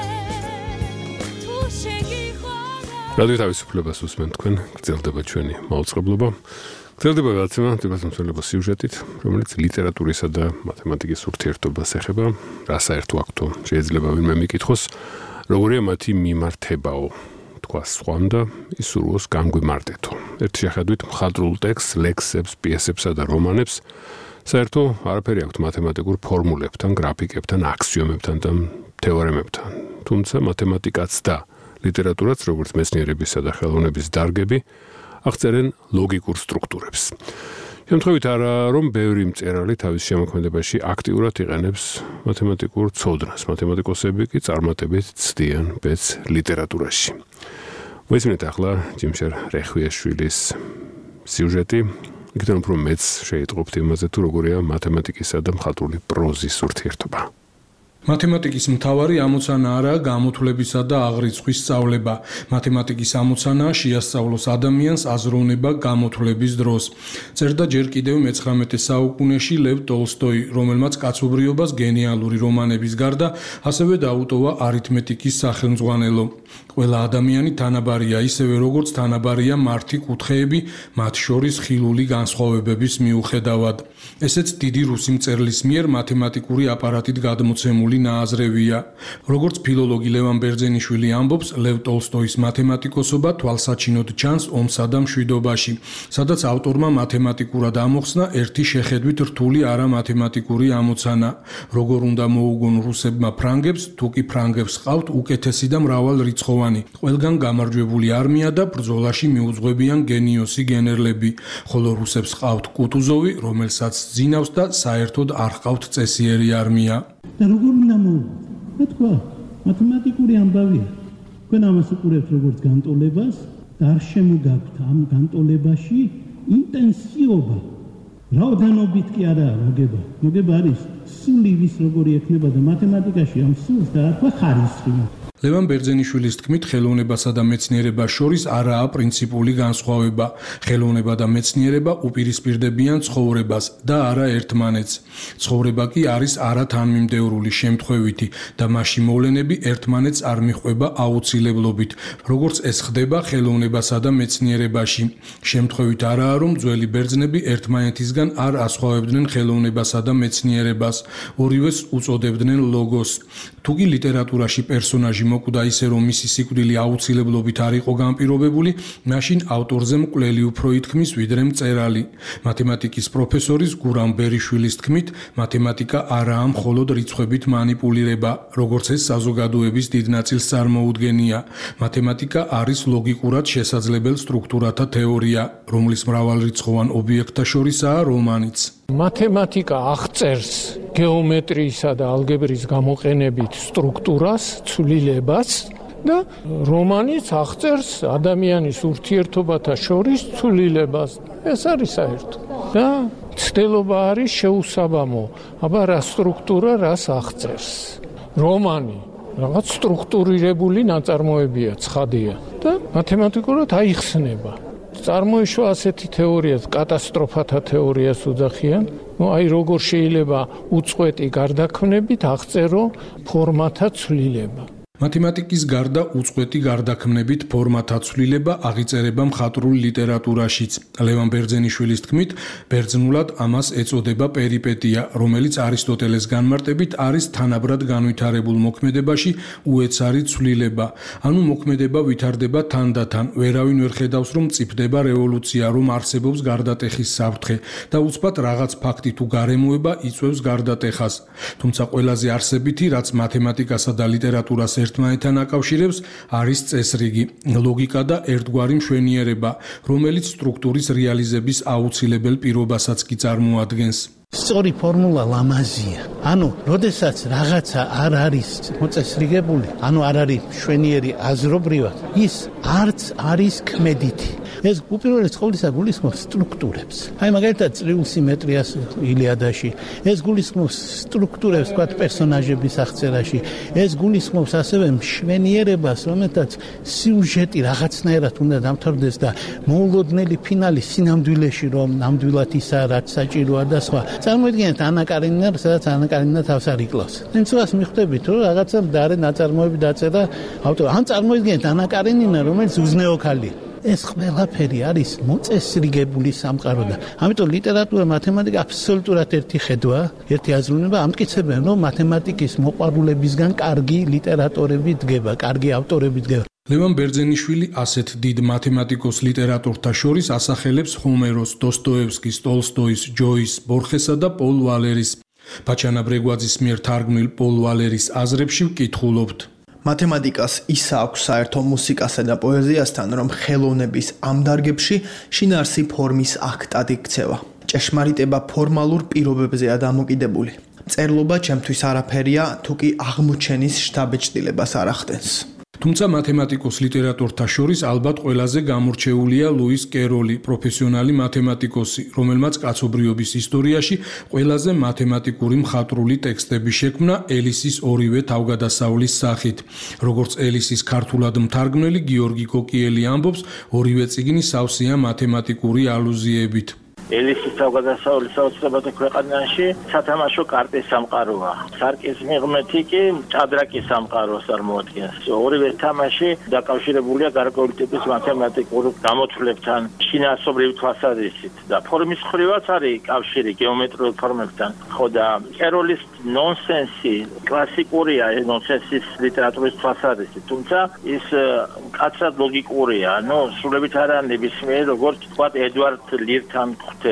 თუ შეგიყვარა რადიო თავისუფლებას უსმენთ თქვენ, გრძელდება ჩვენი მაუწყებლობა. გრძელდება გადაცემა თვითმსახურების სიუჟეტით, რომელიც ლიტერატურისა და მათემატიკის ურთიერთობას ეხება, რა საერთო აქვთო შეიძლება ვინმე მიკითხოს, როგორია მათი მიმართებაო. თქვა სხვამ და ის სურვოს განგვიმარტეთო. ერთ შეხედვით მხატვრულ ტექსტს, ლექსებს, პიესებსა და რომანებს საერთო არაფერი აქვთ მათემატიკურ ფორმულებთან, გრაფიკებთან, აქსიომებთან და თეორემებთან. თუმცა მათემატიკაც და ლიტერატურაც, როგორც მეცნიერებისა და ხელოვნების დარგები, აღწერენ ლოგიკურ სტრუქტურებს. შემთხვევით არა, რომ ბევრი მწერალი თავის შემოქმედებაში აქტიურად იყენებს მათემატიკურ ცოდნას, მათემატიკოსები კი წარმატებით ცდიან ბედს ლიტერატურაში. მოისმინეთ ახლა ჯიმშერ რეხვიაშვილის სიუჟეტი, იქიდან უფრო მეც შეიტყობთ იმაზე, თუ როგორია მათემატიკისა და მხატვრული პროზის ურთიერთობა. მათემატიკის მთავარი ამოცანა არა გამოთვლებისა და აღრიცხვის სწავლება. მათემატიკის ამოცანაა შეასწავლოს ადამიანს აზროვნება გამოთვლების დროს. წერდა ჯერ კიდევ მე-19 საუკუნეში ლევ ტოლსტოი, რომელმაც კაცობრიობას გენიალური რომანების გარდა ასევე დაუტოვა არითმეტიკის სახელმძღვანელო. ყველა ადამიანი თანაბარია, ისევე როგორც თანაბარია მართი კუთხეები, მათ შორის ხილული განსხვავებების მიუხედავად. ესეც დიდი რუსი მწერლის მიერ მათემატიკური აპარატით გადმოცემული ნააზრევია. როგორც ფილოლოგი ლევან ბერძენიშვილი ამბობს, ლევ ტოლსტოის მათემატიკოსობა თვალსაჩინოდ ჩანს ომსა და მშვიდობაში, სადაც ავტორმა მათემატიკურად ამოხსნა ერთი შეხედვით რთული არამათემატიკური ამოცანა. როგორ უნდა მოუგონ რუსებმა ფრანგებს, თუ კი ფრანგებს ყავთ უკეთესი და მრავალრიცხოვანი, ყველგან გამარჯვებული არმია და ბრძოლაში მიუძღვებიან გენიოსი გენერლები, ხოლო რუსებს ყავთ კუტუზოვი, რომელსაც ძინავს და საერთოდ არ ყავთ წესიერი არმია. და როგორ უნდა მოუგოთ? თქვა, მათემატიკური ამბავია. თქვენ ამას უყურებთ როგორც განტოლებას და არ შემოგაქვთ ამ განტოლებაში ინტენსივობა. რაოდენობით კი არაა მოგება. მოგება არის სული ვის როგორი ექნება და მათემატიკაში ამ სულს დაარქვა ხარისხი. ლევან ბერძენიშვილის თქმით, ხელოვნებასა და მეცნიერებას შორის არაა პრინციპული განსხვავება. ხელოვნება და მეცნიერება უპირისპირდებიან ცხოვრებას და არა ერთმანეთს. ცხოვრება კი არის არათანმიმდევრული შემთხვევითი და მასში მოვლენები ერთმანეთს არ მიჰყვება აუცილებლობით, როგორც ეს ხდება ხელოვნებასა და მეცნიერებაში. შემთხვევით არაა, რომ ძველი ბერძნები ერთმანეთისგან არ ასხვავებდნენ ხელოვნებასა და მეცნიერებას, ორივეს უწოდებდნენ ლოგოს. თუკი ლიტერატურაში პერსონაჟი მოკვდა ისე, რომ მისი სიკვდილი აუცილებლობით არ იყო განპირობებული, მაშინ ავტორზე მკვლელი უფრო ითქმის, ვიდრე მწერალი. მათემატიკის პროფესორის გურამ ბერიშვილის თქმით, მათემატიკა არაა მხოლოდ რიცხვებით მანიპულირება, როგორც ეს საზოგადოების დიდ ნაწილს წარმოუდგენია. მათემატიკა არის ლოგიკურად შესაძლებელ სტრუქტურათა თეორია, რომლის მრავალრიცხოვან ობიექტთა შორისაა რომანიც. მათემატიკა აღწერს გეომეტრიისა და ალგებრის გამოყენებით სტრუქტურას, ცვლილებას და რომანიც აღწერს ადამიანის ურთიერთობათა შორის ცვლილებას. ეს არის საერთო. და ცდელობა არის შეუსაბამო, აბა რა სტრუქტურა რას აღწერს. რომანი რაღაც სტრუქტურირებული ნაწარმოებია, ცხადია და მათემატიკურად აიხსნება. წარმოიშვა ასეთი თეორია, კატასტროფათა თეორიას უძახიან. აი როგორ შეიძლება უწყვეტი გარდაქმნებით აღწერო ფორმათა ცვლილება. მათემატიკის გარდა უწყვეტი გარდაქმნებით ფორმათა ცვლილება აღიწერება მხატვრულ ლიტერატურაშიც. ლევან ბერძენიშვილის თქმით, ბერძნულად ამას ეწოდება პერიპეტია, რომელიც არისტოტელეს განმარტებით არის თანაბრად განვითარებულ მოქმედებაში უეცარი ცვლილება. ანუ მოქმედება ვითარდება თანდათან, ვერავინ ვერ ხედავს, რომ მწიფდება რევოლუცია, რომ არსებობს გარდატეხის საფრთხე და უცბად რაღაც ფაქტი თუ გარემოება იწვევს გარდატეხას. თუმცა ყველაზე არსებითი, რაც მათემატიკასა და ლიტერატურას ერთმანეთთან აკავშირებს, არის წესრიგი, ლოგიკა და ერთგვარი მშვენიერება, რომელიც სტრუქტურის რეალიზების აუცილებელ პირობასაც კი წარმოადგენს. სწორი ფორმულა ლამაზია. ანუ, როდესაც რაღაცა არ არის მოწესრიგებული, ანუ არ არის მშვენიერი აზრობრივად, ის არც არის ქმედითი. ეს უპირველეს ყოვლისა გულისხმობს სტრუქტურებს. აი მაგალითად წრიულ სიმეტრიას ილიადაში, ეს გულისხმობს სტრუქტურებს, ვთქვათ, პერსონაჟების აღწერაში, ეს გულისხმობს ასევე მშვენიერებას, რომელთაც სიუჟეტი რაღაცნაირად უნდა დამთავრდეს და მოულოდნელი ფინალი სინამდვილეში რომ ნამდვილად ისაა, რაც საჭიროა და სხვა. წარმოიდგინეთ ანა კარინინა, სადაც ანა კარინინა თავს არ იკლავს. თუმცა მიხვდებით, რომ რაღაცა მდარე ნაწარმოები დაწერა ავტორ. ან წარმოიდგინეთ ანა კარინინა, რომელიც უზნეო ქალია. ეს ყველაფერი არის მოწესრიგებული სამყარო და ამიტომ ლიტერატურა მათემატიკა აბსოლუტურად ერთი ხედვაა, ერთი აზროვნება. ამტკიცებენ, რომ მათემატიკის მოყვარულებისგან კარგი ლიტერატორები დგება, კარგი ავტორები დგება. ლევან ბერძენიშვილი ასეთ დიდ მათემატიკოს ლიტერატორთა შორის ასახელებს ჰომეროს, დოსტოევსკის, ტოლსტოის, ჯოის, ბორხესა და პოლ ვალერის. ბაჩანა ბრეგვაძის მიერ თარგმნილ პოლ ვალერის აზრებში ვკითხულობთ. მათემატიკას ისა აქვს საერთო მუსიკასა და პოეზიასთან, რომ ხელოვნების ამ დარგებში შინაარსი ფორმის აქტად იქცევა. ჭეშმარიტება ფორმალურ პირობებზეა დამოკიდებული. წერლობა ჩემთვის არაფერია, თუკი აღმოჩენის შთაბეჭდილებას არ ახდენს. თუმცა მათემატიკოს ლიტერატორთა შორის ალბათ ყველაზე გამორჩეულია ლუის კეროლი, პროფესიონალი მათემატიკოსი, რომელმაც კაცობრიობის ისტორიაში ყველაზე მათემატიკური მხატვრული ტექსტები შექმნა ელისის ორივე თავგადასავლის სახით. როგორც ელისის ქართულად მთარგმნელი გიორგი კოკიელი ამბობს, ორივე წიგნი სავსეა მათემატიკური ალუზიებით. ელისის თავგადასავლის საოცრებათა ქვეყანაში სათამაშო კარტის სამყაროა. სარკის მიღმეთი კი ჭადრაკის სამყაროს წარმოადგენს. ორივე თამაში დაკავშირებულია გარკვეული ტიპის მათემატიკურ გამოთვლებთან, შინაარსობრივი თვალსაზრისით და ფორმის მხრივაც არის კავშირი გეომეტრიულ ფორმებთან. ხო და კეროლის ნონსენსი კლასიკურია, ნონსენსის ლიტერატურის თვალსაზრისით, თუმცა ის კაცრად ლოგიკურია. ანუ სრულებით არა ნებისმიერ, როგორც ვთქვათ, ედვარდ ლირთან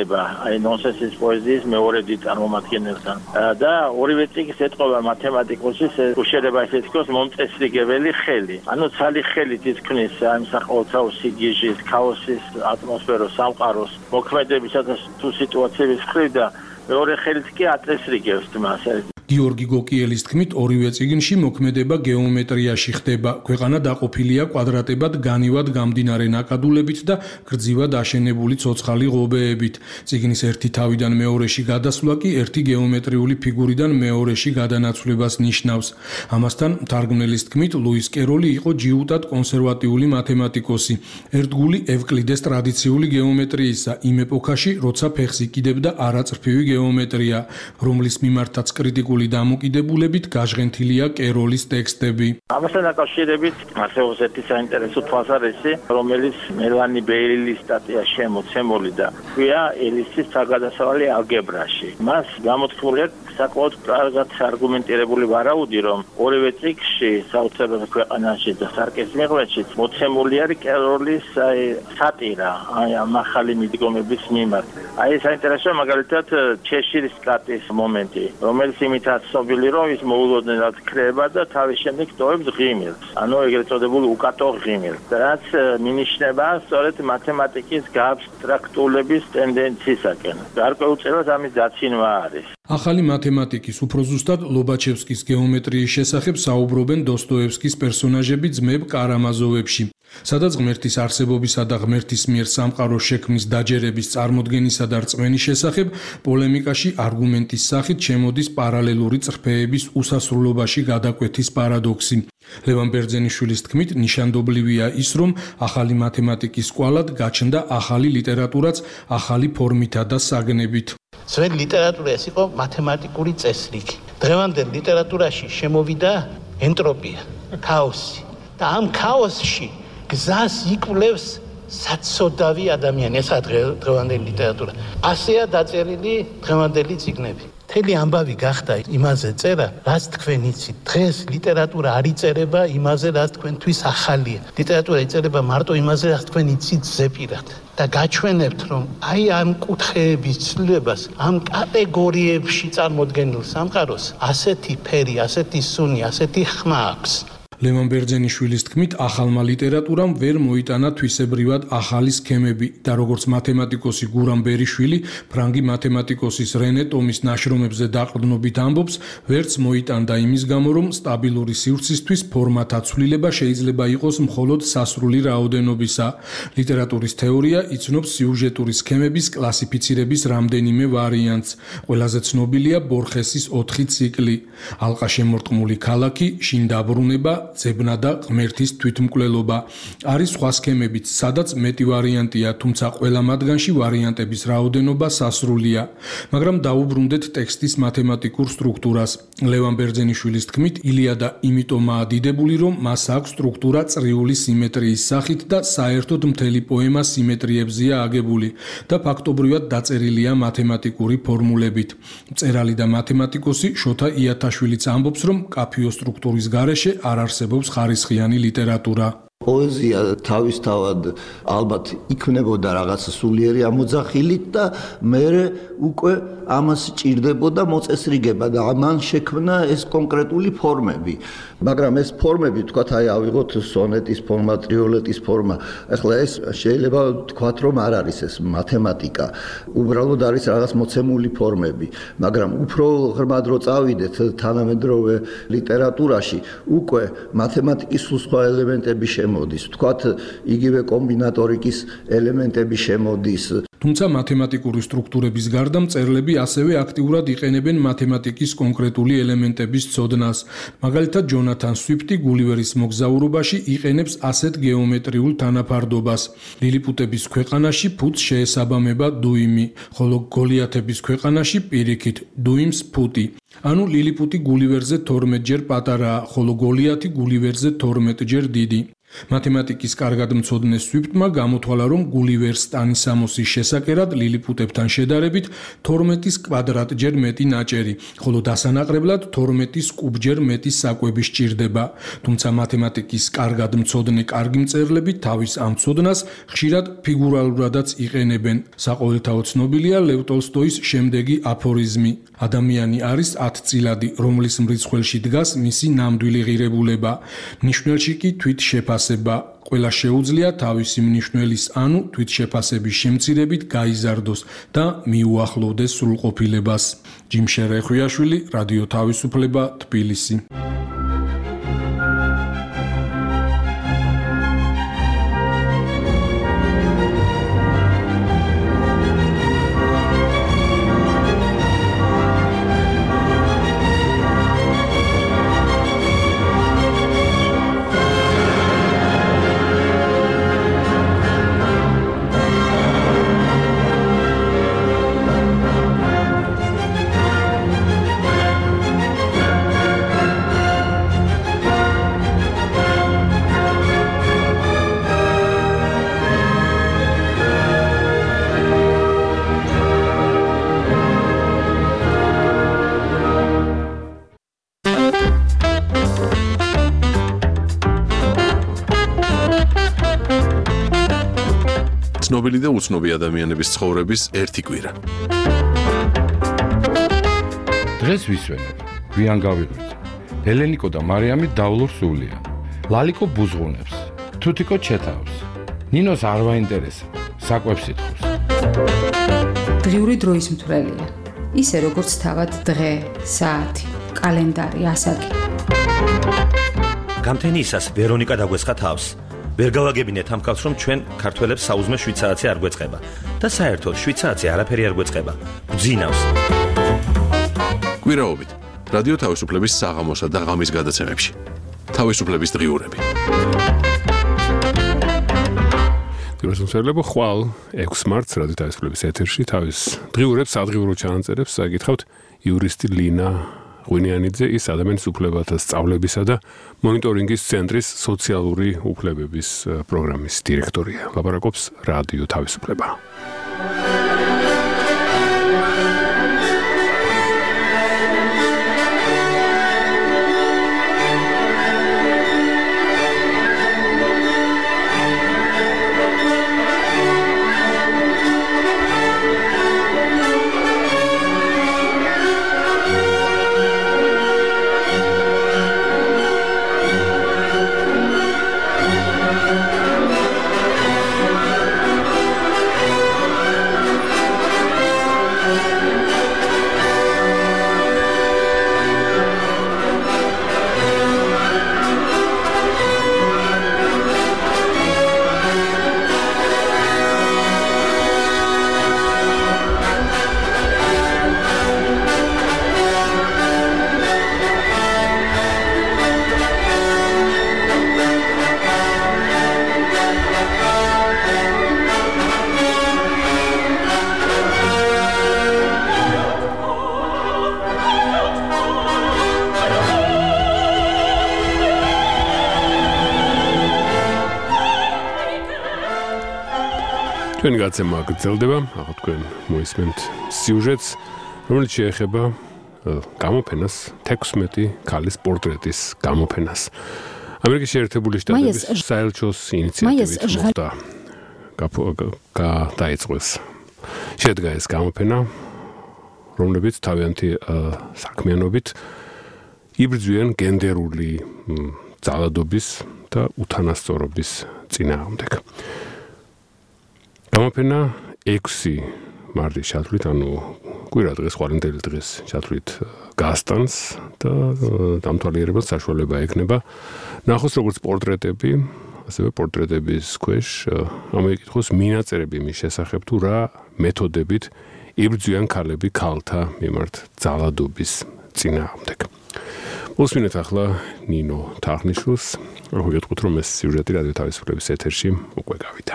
აი ნონსენსის პოეზიის მეორე დიდ წარმომადგენელთან და ორივე წიგნს ეტყობა მათემატიკოსის უშენება ესე თქოს მომწესრიგებელი ხელი. ანუ ცალი ხელით ითქმის ამ საყოველთაო სიგიჟის, ქაოსის, ატმოსფეროს, სამყაროს მოქმედებისა და თუ სიტუაციების მხრივ და მეორე ხელით კი აწესრიგებს მას. გიორგი გოკიელის თქმით, ორივე წიგნში მოქმედება გეომეტრიაში ხდება. ქვეყანა დაყოფილია კვადრატებად განივად გამდინარე ნაკადულებით და გრძივად აშენებული ცოცხალი ღობეებით. წიგნის ერთი თავიდან მეორეში გადასვლა კი ერთი გეომეტრიული ფიგურიდან მეორეში გადანაცვლებას ნიშნავს. ამასთან, მთარგმნელის თქმით, ლუის კეროლი იყო ჯიუტად კონსერვატიული მათემატიკოსი. ერთგული ევკლიდეს ტრადიციული გეომეტრიისა იმ ეპოქაში, როცა ფეხს იკიდებდა არაწრფივი გეომეტრია, რომლის მიმართაც კრიტიკული დამოკიდებულებით გაჟღენთილია კეროლის ტექსტები. ამასთან დაკავშირებით არსებობს ერთი საინტერესო თვალსაზრისი, რომელიც მელანი ბეილის სტატიაში შემოცემული და ქვია ელისის თავგადასავალი ალგებრაში. მას გამოთქმული საკმაოდ კარგად არგუმენტირებული ვარაუდი, რომ ორივე წიგნში საოცრებათა ქვეყანაში და სარკის მიღმეთში მოცემული არის კეროლის სატირა, ამ ახალი მიდგომების მიმართ. აი საინტერესოა მაგალითად ჩეშირის კატის მომენტი, რომელიც იმითაც ცნობილი, რომ ის მოულოდნელად ქრება და თავის შემდეგ ტოვებს ღიმილს, ანუ ეგრეთ წოდებულ უკატო ღიმილს, რაც მინიშნება სწორედ მათემატიკის გააბსტრაქტულების ტენდენციისაკენ. გარკვეულწილად ამის დაცინვა არის. ახალი მათემატიკის, უფრო ზუსტად ლობაჩევსკის გეომეტრიის შესახებ საუბრობენ დოსტოევსკის პერსონაჟები ძმებ კარამაზოვებში. სადაც ღმერთის არსებობისა და ღმერთის მიერ სამყაროს შექმნის დაჯერების წარმოდგენისა და რწმენის შესახებ პოლემიკაში არგუმენტის სახით შემოდის პარალელური წრფეების უსასრულობაში გადაკვეთის პარადოქსი. ლევან ბერძენიშვილის თქმით, ნიშანდობლივია ის, რომ ახალი მათემატიკის კვალად გაჩნდა ახალი ლიტერატურაც ახალი ფორმითა და საგნებით. ძველი ლიტერატურა ეს იყო მათემატიკური წესრიგი. დღევანდელ ლიტერატურაში შემოვიდა ენტროპია, ქაოსი და ამ ქაოსში გზას იკვლევს საცოდავი ადამიანი, ესაა დღევანდელი ლიტერატურა. ასეა დაწერილი დღევანდელი წიგნები. მთელი ამბავი გახდა იმაზე წერა, რაც თქვენ იცით. დღეს ლიტერატურა არ იწერება იმაზე, რაც თქვენთვის ახალია. ლიტერატურა იწერება მარტო იმაზე, რაც თქვენ იცით ზეპირად. და გაჩვენებთ, რომ აი ამ კუთხეების ცვლილებას, ამ კატეგორიებში წარმოდგენილ სამყაროს ასეთი ფერი, ასეთი სუნი, ასეთი ხმა აქვს. ლევან ბერძენიშვილის თქმით, ახალმა ლიტერატურამ ვერ მოიტანა თვისებრივად ახალი სქემები და როგორც მათემატიკოსი გურამ ბერიშვილი ფრანგი მათემატიკოსის რენე ტომის ნაშრომებზე დაყრდნობით ამბობს, ვერც მოიტანდა იმის გამო, რომ სტაბილური სივრცისთვის ფორმათა ცვლილება შეიძლება იყოს მხოლოდ სასრული რაოდენობისა. ლიტერატურის თეორია იცნობს სიუჟეტური სქემების კლასიფიცირების რამდენიმე ვარიანტს. ყველაზე ცნობილია ბორხესის 4 ციკლი: ალყა შემორტყმული ქალაქი, შინ დაბრუნება, ძებნა და ღმერთის თვითმკვლელობა. არის სხვა სქემებიც, სადაც მეტი ვარიანტია, თუმცა ყველა მათგანში ვარიანტების რაოდენობა სასრულია. მაგრამ დაუბრუნდეთ ტექსტის მათემატიკურ სტრუქტურას. ლევან ბერძენიშვილის თქმით, ილიადა იმიტომაა დიდებული, რომ მას აქვს სტრუქტურა წრიული სიმეტრიის სახით და საერთოდ მთელი პოემა სიმეტრიებზეა აგებული და ფაქტობრივად დაწერილია მათემატიკური ფორმულებით. მწერალი და მათემატიკოსი შოთა იათაშვილიც ამბობს, რომ მკაფიო სტრუქტურის გარეშე არ არსებობს ხარისხიანი ლიტერატურა. პოეზია თავისთავად ალბათ იქნებოდა რაღაც სულიერი ამოძახილით და მერე უკვე ამას ჭირდებოდა მოწესრიგება და ამან შექმნა ეს კონკრეტული ფორმები. მაგრამ ეს ფორმები, თქვათ, აი ავიღოთ სონეტის ფორმა, ტრიოლეტის ფორმა. ახლა ეს შეიძლება თქვათ, რომ არ არის ეს მათემატიკა. უბრალოდ არის რაღაც მოცემული ფორმები. მაგრამ უფრო ღრმად რო წავიდეთ თანამედროვე ლიტერატურაში, უკვე მათემატიკის სხვა ელემენტები შემოდის. თქვათ, იგივე კომბინატორიკის ელემენტები შემოდის. თუმცა მათემატიკური სტრუქტურების გარდა მწერლები ასევე აქტიურად იყენებენ მათემატიკის კონკრეტული ელემენტების ცოდნას. მაგალითად, ჯონათან სვიფტი გულივერის მოგზაურობაში იყენებს ასეთ გეომეტრიულ თანაფარდობას. ლილიპუტების ქვეყანაში ფუტს შეესაბამება დუიმი, ხოლო გოლიათების ქვეყანაში პირიქით დუიმს ფუტი. ანუ ლილიპუტი გულივერზე 12 ჯერ პატარაა, ხოლო გოლიათი გულივერზე 12 ჯერ დიდი. მათემატიკის კარგად მცოდნე სვიფტმა გამოთვალა, რომ გულივერს ტანისამოსის შესაკერად ლილიპუტებთან შედარებით 12-ის კვადრატჯერ მეტი ნაჭერი, ხოლო დასანაკრებლად 12-ის კუბჯერ მეტი საკვები სჭირდება. თუმცა მათემატიკის კარგად მცოდნე კარგი მწერლები თავის ამ ცოდნას ხშირად ფიგურალურადაც იყენებენ. საყოველთაო ცნობილია ლევ ტოლსტოის შემდეგი აფორიზმი: ადამიანი არის 10 წილადი, რომლის მრიცხველში დგას მისი ნამდვილი ღირებულება, ნიშნელში კი თვით შეფასება. ყველა შეუძლია თავისი მნიშვნელის, ანუ თვითშეფასების შემცირებით გაიზარდოს და მიუახლოვდეს სრულყოფილებას. ჯიმშე რეხვიაშვილი, რადიო თავისუფლება, თბილისი. ცნობილი და უცნობი ადამიანების ცხოვრების ერთი კვირა. დღეს ვისვენებ, გვიან გავიღვიძე. ელენიკო და მარიამი დავლურ სულიან. ლალიკო ბუზღუნებს, თუთიკო ჩეთავს. ნინოს არ ვაინტერესებს, საკვებს ითხოვს. დღიური დროის მთვრელია. ისე როგორც თავად დღე, საათი, კალენდარი, ასაკი. გამთენიისას ვერონიკა დაგვესხა თავს. ვერ გავაგებინეთ ამ კაცს, რომ ჩვენ ქართველებს საუზმე 7 საათი არ გვეწყება და საერთოდ 7 საათი არაფერი არ გვეწყება. გძინავს. კვირაობით რადიო თავისუფლების საღამოსა და ღამის გადაცემებში. თავისუფლების დღიურები. გროსმსერლებო ხვალ 6 მარტს რადიო თავისუფლების ეთერში თავის დღიურებს სადღიურო ჩანაწერებს გითხავთ იურისტი ლინა ღვინიანიძე, ის ადამიანის უფლებათა სწავლებისა და მონიტორინგის ცენტრის სოციალური უფლებების პროგრამის დირექტორია. ლაპარაკობს რადიო თავისუფლება. Ჩვენ გაცემა გრძელდება, ახლა თქვენ მოისმენთ სიუჟეტს, რომელიც შეეხება გამოფენას 16 ქალის პორტრეტის გამოფენას. ამერიკის შეერთებული შტატების საელჩოს ინიციატივით მოხდა დაიწყოს შედგა ეს გამოფენა, რომლებიც თავიანთი საქმიანობით იბრძვიან გენდერული ძალადობის და უთანასწორობის წინააღმდეგ. გამოფენა 6 მარტის ჩათვლით, ანუ კვირა დღეს, ხვარენდელი დღეს ჩათვლით გასტანს და დამთვალიერებელს საშუალება ექნება ნახოს როგორც პორტრეტები, ასევე პორტრეტების ქვეშ ამოიკითხოს მინაწერები იმის შესახებ, თუ რა მეთოდებით იბრძვიან ქალები ქალთა მიმართ ძალადობის წინააღმდეგ. მოსმინეთ ახლა ნინო თახნიშვილს, მოგეთქვით რომ ეს სიუჟეტი რადიო თავისუფლების ეთერში უკვე გავიდა.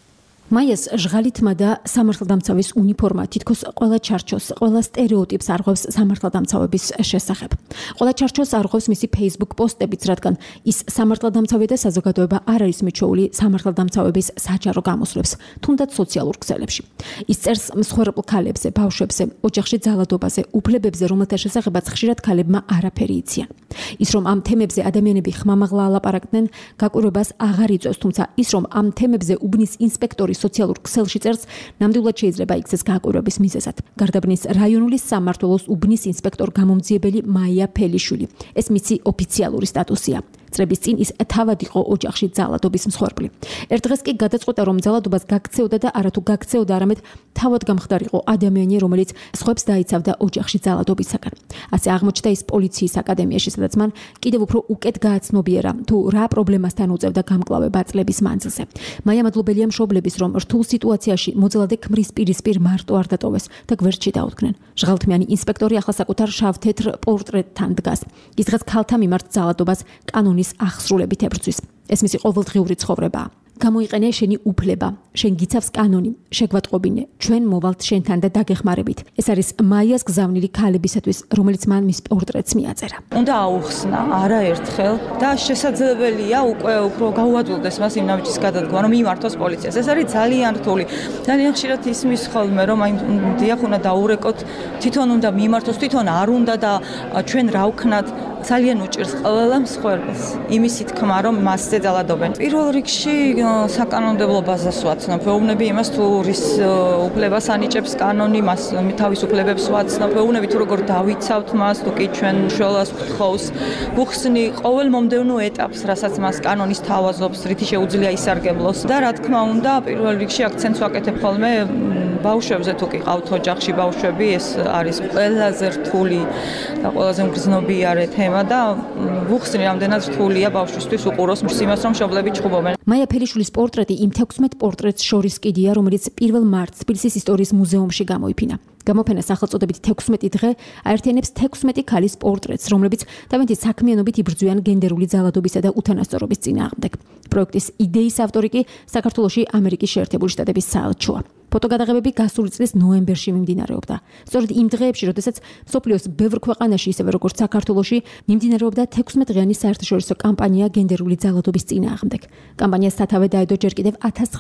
მაიას ჟღალითმა და სამართალდამცავის უნიფორმა თითქოს ყველა ჩარჩოს, ყველა სტერეოტიპს არღვევს სამართალდამცავების შესახებ. ყველა ჩარჩოს არღვევს მისი Facebook პოსტებიც, რადგან ის სამართალდამცავი და საზოგადოება არ არის მიჩვეული სამართალდამცავების საჯარო გამოსვლებს, თუნდაც სოციალურ ქსელებში. ის წერს მსხვერპლ ქალებზე, ბავშვებზე, ოჯახში ძალადობაზე, უფლებებზე, რომელთა შესახებაც ხშირად ქალებმა არაფერი იციან. ის რომ ამ თემებზე ადამიანები ხმამაღლა ალაპარაკდნენ, გაკვირვებას აღარ იწვევს, თუმცა ის რომ ამ თემებზე უბნის ინსპექტორი სოციალურ ქსელში წერს, ნამდვილად შეიძლება იქცეს გაკვირვების მიზეზად. გარდაბნის რაიონული სამმართველოს უბნის ინსპექტორ გამომძიებელი მაია ფელიშვილი. ეს მისი ოფიციალური სტატუსია. წრების წინ ის თავად იყო ოჯახში ძალადობის მსხვერპლი. ერთ დღეს კი გადაწყვეტა, რომ ძალადობას გაქცეოდა და არათუ გაქცეოდა, არამედ თავად გამხდარიყო ადამიანი, რომელიც სხვებს დაიცავდა ოჯახში ძალადობისაგან. ასე აღმოჩნდა ის პოლიციის აკადემიაში, სადაც მან კიდევ უფრო უკეთ გააცნობიერა, თუ რა პრობლემასთან უწევდა გამკლავება წლების მანძილზე. მაია მადლობელია მშობლების, რომ რთულ სიტუაციაში მოძალადე ქმრის პირისპირ მარტო არ დატოვეს და გვერდში დაუდგნენ. ჟღალთმიანი ინსპექტორი ახლა საკუთარ შავ-თეთრ პორტრეტთან დგას. ის დღეს ქალთა მიმართ ძალადობას კანონის ახსრულებით ებრძვის. ეს მისი ყოველდღიური ცხოვრებაა. გამოიყენე შენი უფლება, შენ გიცავს კანონი, შეგვატყობინე, ჩვენ მოვალთ შენთან და დაგეხმარებით. ეს არის მაიას გზავნილი ქალებისათვის, რომელიც მან მის პორტრეტს მიაწერა. უნდა აუხსნა არაერთხელ და შესაძლებელია უკვე უფრო გაუადვილდეს მას იმ ნაბიჯის გადადგმა, რომ მიმართოს პოლიციას. ეს არის ძალიან რთული. ძალიან ხშირად ისმის ხოლმე, რომ აი დიახ უნდა დაურეკოთ, თვითონ უნდა მიმართოს, თვითონ არ უნდა და ჩვენ რა ვქნათ, ძალიან უჭირს ყველა მსხვერპლს იმისი თქმა, რომ მასზე ძალადობენ. პირველ რიგში საკანონმდებლო ბაზას ვაცნობ. ვეუბნები იმას, თუ რის უფლებას ანიჭებს კანონი, მას თავის უფლებებს ვაცნობ. ვეუბნები თუ როგორ დავიცავთ მას, თუ კი ჩვენ შველას ვთხოვს. ვუხსნი ყოველ მომდევნო ეტაპს, რასაც მას კანონის თავაზობს, რითი შეუძლია ისარგებლოს და რა თქმა უნდა, პირველ რიგში აქცენტს ვაკეთებ ხოლმე ბავშვებზე, თუ კი ყავთ ოჯახში ბავშვები, ეს არის ყველაზე რთული და ყველაზე მგრძნობიარე თემა და ვუხსნი რამდენად რთულია ბავშვისთვის უყუროს იმას, რომ მშობლები ჭუბობენ. მაია ფელიშვილის პორტრეტი იმ 16 პორტრეტს შორის კიდია, რომელიც 1 მარტს თბილისის ისტორიის მუზეუმში გამოიფინა. გამოფენა სახელწოდებით 16 დღე აერთიანებს 16 ქალის პორტრეტს, რომლებიც თავიანთი საქმიანობით იბრძვიან გენდერული ძალადობისა და უთანასწორობის წინააღმდეგ. პროექტის იდეის ავტორი კი საქართველოში ამერიკის შეერთებული შტატების საელჩოა. ფოტოგადაღებები გასული წლის ნოემბერში მიმდინარეობდა. სწორედ იმ დღეებში, როდესაც მსოფლიოს ბევრ ქვეყანაში, ისევე როგორც საქართველოში, მიმდინარეობდა 16 დღიანი საერთაშორისო კამპანია გენდერული ძალადობის წინააღმდეგ. კამპანიას სათავე დაედო ჯერ კიდევ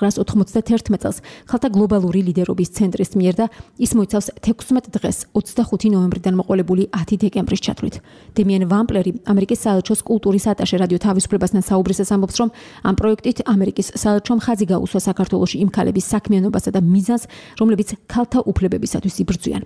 1991 წელს ხალხთა გლობალური ლიდერობის ცენტრის მიერ და ის მოიცავს 16 დღეს 25 ნოემბრიდან მოყოლებული 10 დეკემბრის ჩათვლით. დემიენ ვამპლერი, ამერიკის საელჩოს კულტურის ატაშე რადიო თავისუფლებასთან საუბრისას ამბობს, რომ ამ პროექტით ამერიკის საელჩომ ხაზი გაუსვა საქართველოში იმ ქალების საქმიანობასა და მიზანს, რომლებიც ქალთა უფლებებისათვის იბრძვიან.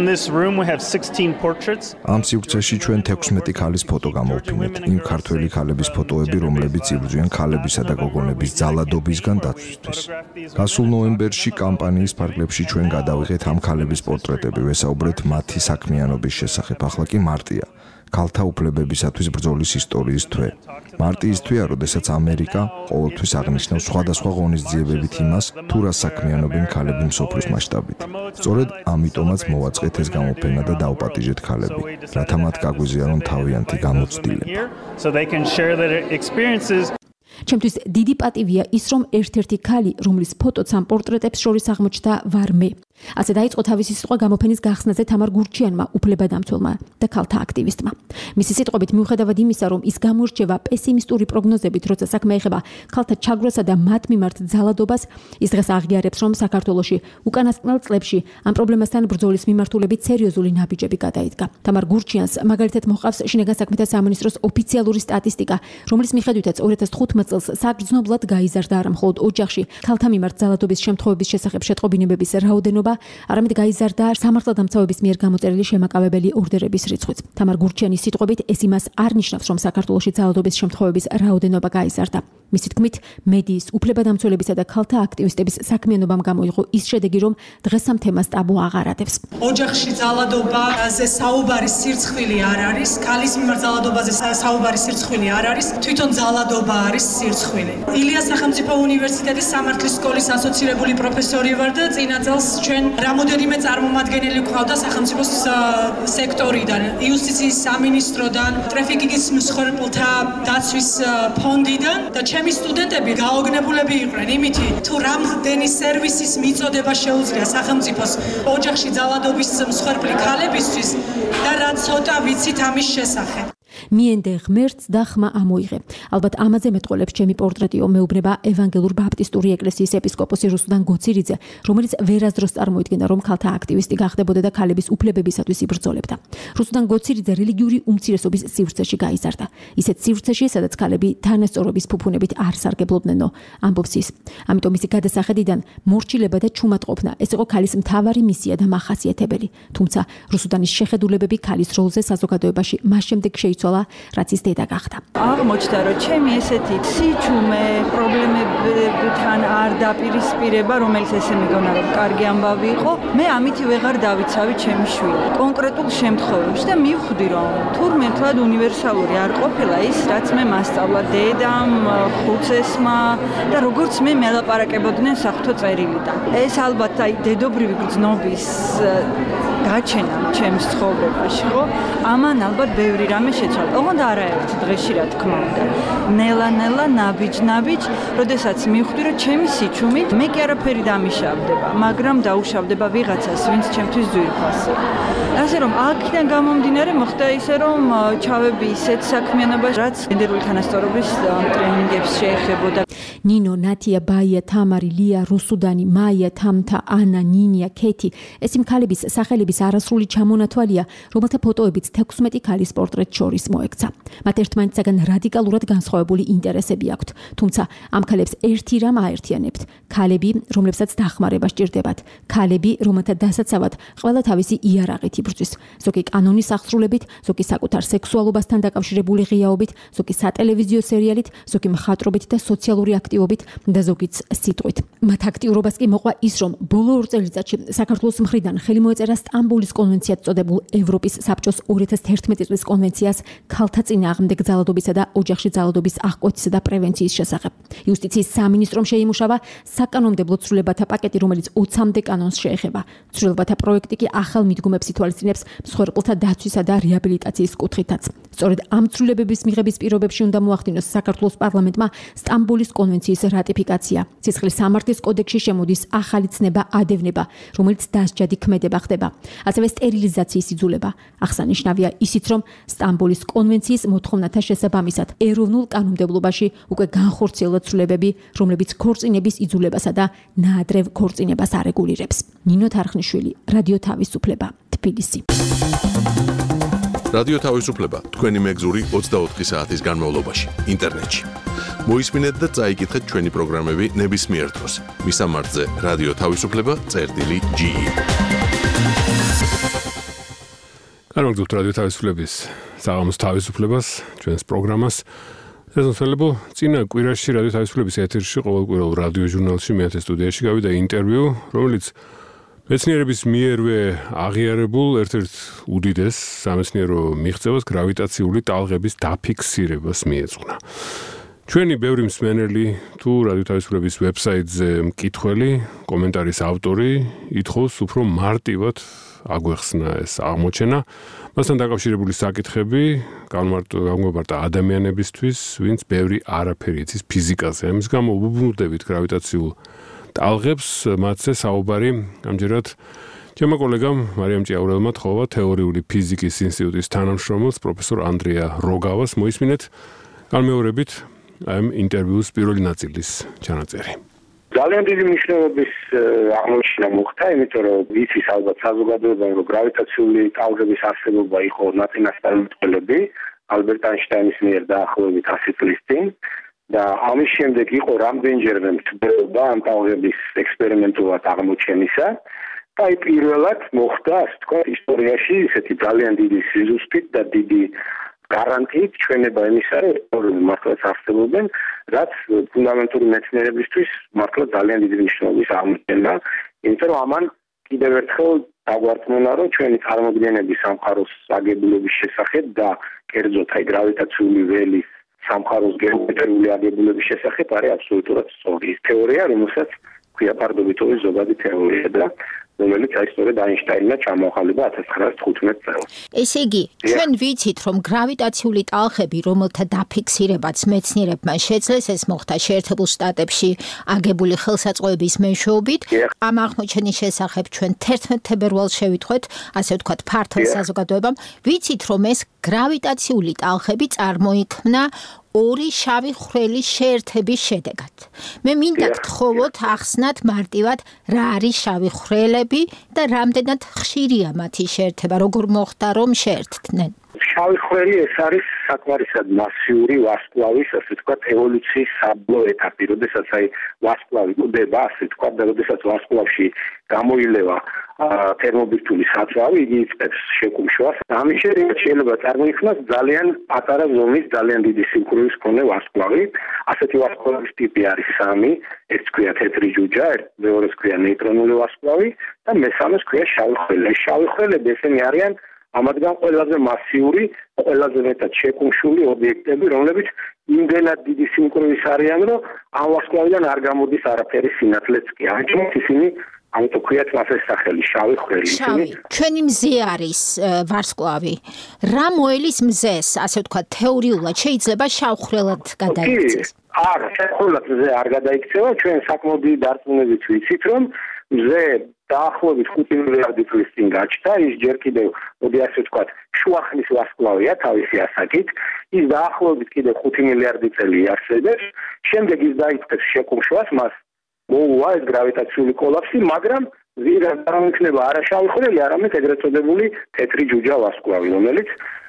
ამ სივრცეში ჩვენ 16 ქალის ფოტო გამოვფინეთ. იმ ქართველი ქალების ფოტოები, რომლებიც იბრძვიან ქალებისა და გოგონების ძალადობისგან დაცვისთვის. გასულ ნოემბერში კამპანიის ფარგლებში ჩვენ გადავიღეთ ამ ქალების პორტრეტები, ვესაუბრეთ მათი საქმიანობის შესახებ. ახლა კი მარტია. ქალთა უფლებებისათვის ბრძოლის ისტორიის თვე. მარტიის თვეა, როდესაც ამერიკა ყოველთვის აღნიშნავს სხვადასხვა ღონისძიებებით იმას, თუ რა საქმიანობენ ქალები მსოფლიოს მასშტაბით. სწორედ ამიტომაც მოვაწყეთ ეს გამოფენა და დავპატიჟეთ ქალები, რათა მათ გაგვიზიარონ თავიანთი გამოცდილება. ჩემთვის დიდი პატივია ის, რომ ერთ-ერთი ქალი, რომლის ფოტოც ამ პორტრეტებს შორის აღმოჩნდა, ვარ მე. ასე დაიწყო თავისი სიტყვა გამოფენის გახსნაზე თამარ გურჩიანმა, უფლებადამცველმა და ქალთა აქტივისტმა. მისი სიტყვებით, მიუხედავად იმისა, რომ ის გამოირჩევა პესიმისტური პროგნოზებით, როცა საქმე ეხება ქალთა ჩაგვრასა და მათ მიმართ ძალადობას, ის დღეს აღიარებს, რომ საქართველოში უკანასკნელ წლებში ამ პრობლემასთან ბრძოლის მიმართულებით სერიოზული ნაბიჯები გადაიდგა. თამარ გურჩიანს მაგალითად მოჰყავს შინაგან საქმეთა სამინისტროს ოფიციალური სტატისტიკა, რომლის მიხედვითაც 2015 წელს საგრძნობლად გაიზარდა არა მხოლოდ ოჯახში ქალთა მიმართ ძალადობის შემთხვევების შესახებ შეტყობინებების რაოდენობა, არამედ გაიზარდა სამართალდამცავების მიერ გამოწერილი შემაკავებელი ორდერების რიცხვიც. თამარ გურჩიანის სიტყვებით, ეს იმას არ ნიშნავს, რომ საქართველოში ძალადობის შემთხვევების რაოდენობა გაიზარდა. მისი თქმით, მედიის უფლებადამცველებისა და ქალთა აქტივისტების საქმიანობამ გამოიღო ის შედეგი, რომ დღეს ამ თემას ტაბუ აღარ ადევს. ოჯახში ძალადობაზე საუბარი სირცხვილი არ არის, ქალის მიმართ ძალადობაზე საუბარი სირცხვილი არ არის, თვითონ ძალადობა არის სირცხვილი. ილიას სახელმწიფო უნივერსიტეტის სამართლის სკოლის ასოცირებული პროფესორი ვარ და წინა წელს ჩვენ რამოდენიმე წარმომადგენელი გვყავდა სახელმწიფო სექტორიდან, იუსტიციის სამინისტროდან, ტრაფიკინგის მსხვერპლთა დაცვის ფონდიდან და ჩემი სტუდენტები გაოგნებულები იყვნენ იმითი, თუ რამდენი სერვისის მიწოდება შეუძლია სახელმწიფოს ოჯახში ძალადობის მსხვერპლი ქალებისთვის და რა ცოტა ვიცით ამის შესახებ. მიენდე ღმერთს და ხმა ამოიღე. ალბათ ამაზე მეტყოლებს ჩემი პორტრეტიო მეუბნება ევანგელურ ბაპტისტური ეკლესიის ეპისკოპოსი რუსუდან გოცირიძე, რომელიც ვერასდროს წარმოიდგენდა, რომ ქალთა აქტივისტი გახდებოდა და ქალების უფლებებისათვის იბრძოლებდა. რუსუდან გოცირიძე რელიგიური უმცირესობის სივრცეში გაიზარდა. ისეთ სივრცეში, სადაც ქალები თანასწორობის ფუფუნებით არ სარგებლობდნენო, ამბობს ის. ამიტომ მისი გადასახედიდან მორჩილება და ჩუმატყოფნა ეს იყო ქალის მთავარი მისია და მახასიათებელი. თუმცა რუსუდანის შეხედულებები ქალის როლზე საზოგადოებაში მას შემდეგ შეიცვალა, რაც ის დედა გახდა. აღმოჩნდა, რომ ჩემი ესეთი სიჩუმე პრობლემებთან არ დაპირისპირება, რომელიც ესე მეგონა რომ კარგი ამბავი იყო, მე ამითი ვეღარ დავიცავი ჩემი შვილი. კონკრეტულ შემთხვევებში და მივხვდი, რომ თურმე თვად უნივერსალური არ ყოფილა ის, რაც მე მასწავლა დედამ, ხუცესმა და როგორც მე მელაპარაკებოდნენ საღვთო წერილიდან. ეს ალბათ აი დედობრივი გრძნობის გაჩენა ჩემს ცხოვრებაში, ხო? ამან ალბათ ბევრი რამე შეცვალა. ოღონდ არაერთ დღეში რა თქმა უნდა. ნელა-ნელა, ნაბიჯ-ნაბიჯ, როდესაც მივხვდი, რომ ჩემი სიჩუმით მე კი არაფერი დამიშავდება, მაგრამ დაუშავდება ვიღაცას, ვინც ჩემთვის ძვირფასია. ასე რომ აქედან გამომდინარე მოხდა ისე, რომ ჩავები ისეთ საქმიანობაში, რაც გენდერული თანასწორობის ტრენინგებს შეეხებოდა. ნინო, ნათია, ბაია, თამარი, ლია, რუსუდანი, მაია, თამთა, ანა, ნინია, ქეთი. ეს იმ ქალების სახელების არასრული ჩამონათვალია, რომელთა ფოტოებიც 16 ქალის პორტრეტს შორის მოექცა. მათ ერთმანეთსაგან რადიკალურად განსხვავებული ინტერესები აქვთ, თუმცა ამ ქალებს ერთი რამ აერთიანებთ: ქალები, რომლებსაც დახმარება სჭირდებათ, ქალები, რომელთა დასაცავად ყველა თავისი იარაღით იბრძვის, ზოგი კანონის აღსრულებით, ზოგი საკუთარ სექსუალობასთან დაკავშირებული ღიაობით, ზოგი სატელევიზიო სერიალით, ზოგი მხატვრობით და სოციალური აქტივობით და ზოგიც სიტყვით. მათ აქტიურობას კი მოყვა ის, რომ ბოლო 2 წელიწადში საქართველოს მხრიდან ხელი მოეწერა სტამბოლის კონვენციად წოდებულ ევროპის საბჭოს 2011 წლის კონვენციას ქალთა წინააღმდეგ ძალადობისა და ოჯახში ძალადობის აღკვეთისა და პრევენციის შესახებ. იუსტიციის სამინისტრომ შეიმუშავა საკანონმდებლო ცვლილებათა პაკეტი, რომელიც 20-მდე კანონს შეეხება. ცვლილებათა პროექტი კი ახალ მიდგომებს ითვალისწინებს მსხვერპლთა დაცვისა და რეაბილიტაციის კუთხითაც. სწორედ ამ ცვლილებების მიღების პირობებში უნდა მოახდინოს საქართველოს პარლამენტმა სტამბოლის კონვენციის რატიფიკაცია. სისხლის სამართლის კოდექსში შემოდის ახალი ცნება ადევნება, რომელიც დასჯადი ქმედება ხდება. ასევე სტერილიზაციის იძულება. აღსანიშნავია ისიც, რომ სტამბოლის კონვენციის მოთხოვნათა შესაბამისად ეროვნულ კანონმდებლობაში უკვე განხორციელა ცვლილებები, რომლებიც ქორწინების იძულებასა და ნაადრევ ქორწინებას არეგულირებს. ნინო თარხნიშვილი, რადიო თავისუფლება, თბილისი. რადიო თავისუფლება თქვენი მეგზური 24 საათის განმავლობაში ინტერნეტში. მოისმინეთ და წაიკითხეთ ჩვენი პროგრამები ნებისმიერ დროს. მისამართზე რადიო თავისუფლება.ge. განვაგრძობთ რადიო თავისუფლების საღამოს თავისუფლებას, ჩვენს პროგრამას. შესაძლებელია წინა კვირაში რადიო თავისუფლების ეთერში ყოველკვირეულ რადიო ჟურნალში მეათე სტუდიაში გავიდა ინტერვიუ, რომელიც მეცნიერების მიერვე აღიარებულ ერთ-ერთ უდიდეს სამეცნიერო მიღწევას გრავიტაციული ტალღების დაფიქსირებას მიეძღვნა. ჩვენი ბევრი მსმენელი თუ რადიო თავისუფლების ვებსაიტზე მკითხველი, კომენტარის ავტორი ითხოვს უფრო მარტივად აგვეხსნა ეს აღმოჩენა. მასთან დაკავშირებული საკითხები განმარტა ადამიანებისთვის, ვინც ბევრი არაფერი იცის ფიზიკაზე. ამის გამო ვუბრუნდებით გრავიტაციულ ტალღებს მათზე საუბარი ამჯერად ჩემო კოლეგამ მარიამ ჭიაურელმა თხოვა თეორიული ფიზიკის ინსტიტუტის თანამშრომელს პროფესორ ანდრია როგავას მოისმინეთ განმეორებით ამ ინტერვიუს პირველი ნაწილის ჩანაწერი. ძალიან დიდი მნიშვნელობის აღმოჩენა მოხდა, იმიტომ რომ ვიცის ალბათ საზოგადოებამ რომ გრავიტაციული ტალღების არსებობა იყო ნაწინასწარმეტყველები ალბერტ აინშტაინის მიერ დაახლოებით 100 წლის წინ და ამის შემდეგ იყო რამდენჯერმე მცდელობა ამ ტალღების ექსპერიმენტულად აღმოჩენისა და პირველად მოხდა, ასე ვთქვათ, ისტორიაში ისეთი ძალიან დიდი სიზუსტით და დიდი გარანტიით ჩვენება იმისა, რომ მართლაც არსებობენ, რაც ფუნდამენტური მეცნიერებისთვის მართლა ძალიან დიდი მნიშვნელობის აღმოჩენა, იმიტომ რომ ამან კიდევ ერთხელ დაგვარწმუნა, რომ ჩვენი წარმოდგენები სამყაროს აგებულების შესახებ და კერძოდ აი გრავიტაციული ველის სამყაროს გეომეტრიული აგებულების შესახებ არის აბსოლუტურად სწორი. თეორია, რომელსაც ქვია ფარდობითობის ზოგადი თეორია და რომელიც აი სწორედ აინშტაინმა ჩამოაყალიბა 1915 წელს. ესე იგი, ჩვენ ვიცით, რომ გრავიტაციული ტალღები, რომელთა დაფიქსირებაც მეცნიერებმა შეძლეს, ეს მოხდა შეერთებულ შტატებში აგებული ხელსაწყოების მეშვეობით. ამ აღმოჩენის შესახებ ჩვენ 11 თებერვალს შევიტყვეთ, ასე ვთქვათ, ფართო საზოგადოებამ. ვიცით, რომ ეს გრავიტაციული ტალღები წარმოიქმნა ორი შავი ხვრელის შეერთების შედეგად. მე მინდა გთხოვოთ ახსნათ მარტივად რა არის შავი ხვრელები და რამდენად ხშირია მათი შეერთება, როგორ მოხდა რომ შეერთდნენ. შავი ხვრელი ეს არის საკმარისად მასიური ვარსკვლავის, ასე ვთქვათ, ევოლუციის საბოლოო ეტაპი, როდესაც აი ვარსკვლავი კვდება, ასე ვთქვათ, და როდესაც ვარსკვლავში გამოილევა თერმობირთული საწვავი, იგი იწყებს შეკუმშვას. ამის შემდეგ შეიძლება წარმოიქმნას ძალიან პატარა ზომის, ძალიან დიდი სიმკვრივის მქონე ვარსკვლავი. ასეთი ვარსკვლავის ტიპი არის 3, ერთს ქვია თეთრი ჯუჯა, მეორეს ქვია ნეიტრონული ვარსკვლავი და მესამეს ქვია შავი ხვრელი. შავი ხვრელები ესენი არიან ამათგან ყველაზე მასიური, ყველაზე მეტად შეკუმშული ობიექტები, რომლებიც იმდენად დიდი სიმკვრივის არიან, რომ ამ ვარსკვლავიდან არ გამოდის არაფერი სინათლეც კი. ამიტომ ისინი ამიტომ ქვიათ მას ეს სახელი შავი ხვრელი. ჩვენი მზე არის ვარსკვლავი. რა მოელის მზეს, ასე ვთქვათ, თეორიულად შეიძლება შავ ხვრელად გადაიქცეს? არა, შავ მზე არ გადაიქცევა, ჩვენ საკმაოდ დიდი დარწმუნებით ვიცით, რომ მზე დაახლოებით 5 მილიარდი წლის წინ გაჩნდა, ის ჯერ კიდევ, მოდი ასე ვთქვათ, შუახნის ვარსკვლავია თავისი ასაკით, ის დაახლოებით კიდევ 5 მილიარდი წელი იარსებებს, შემდეგ ის დაიწყებს შეკუმშვას, მას მოუვა ეს გრავიტაციული კოლაფსი, მაგრამ ზირა წარმოიქმნება არა შავი ხვრელი, არამედ ეგრეთ წოდებული თეთრი ჯუჯა ვარსკვლავი, რომელიც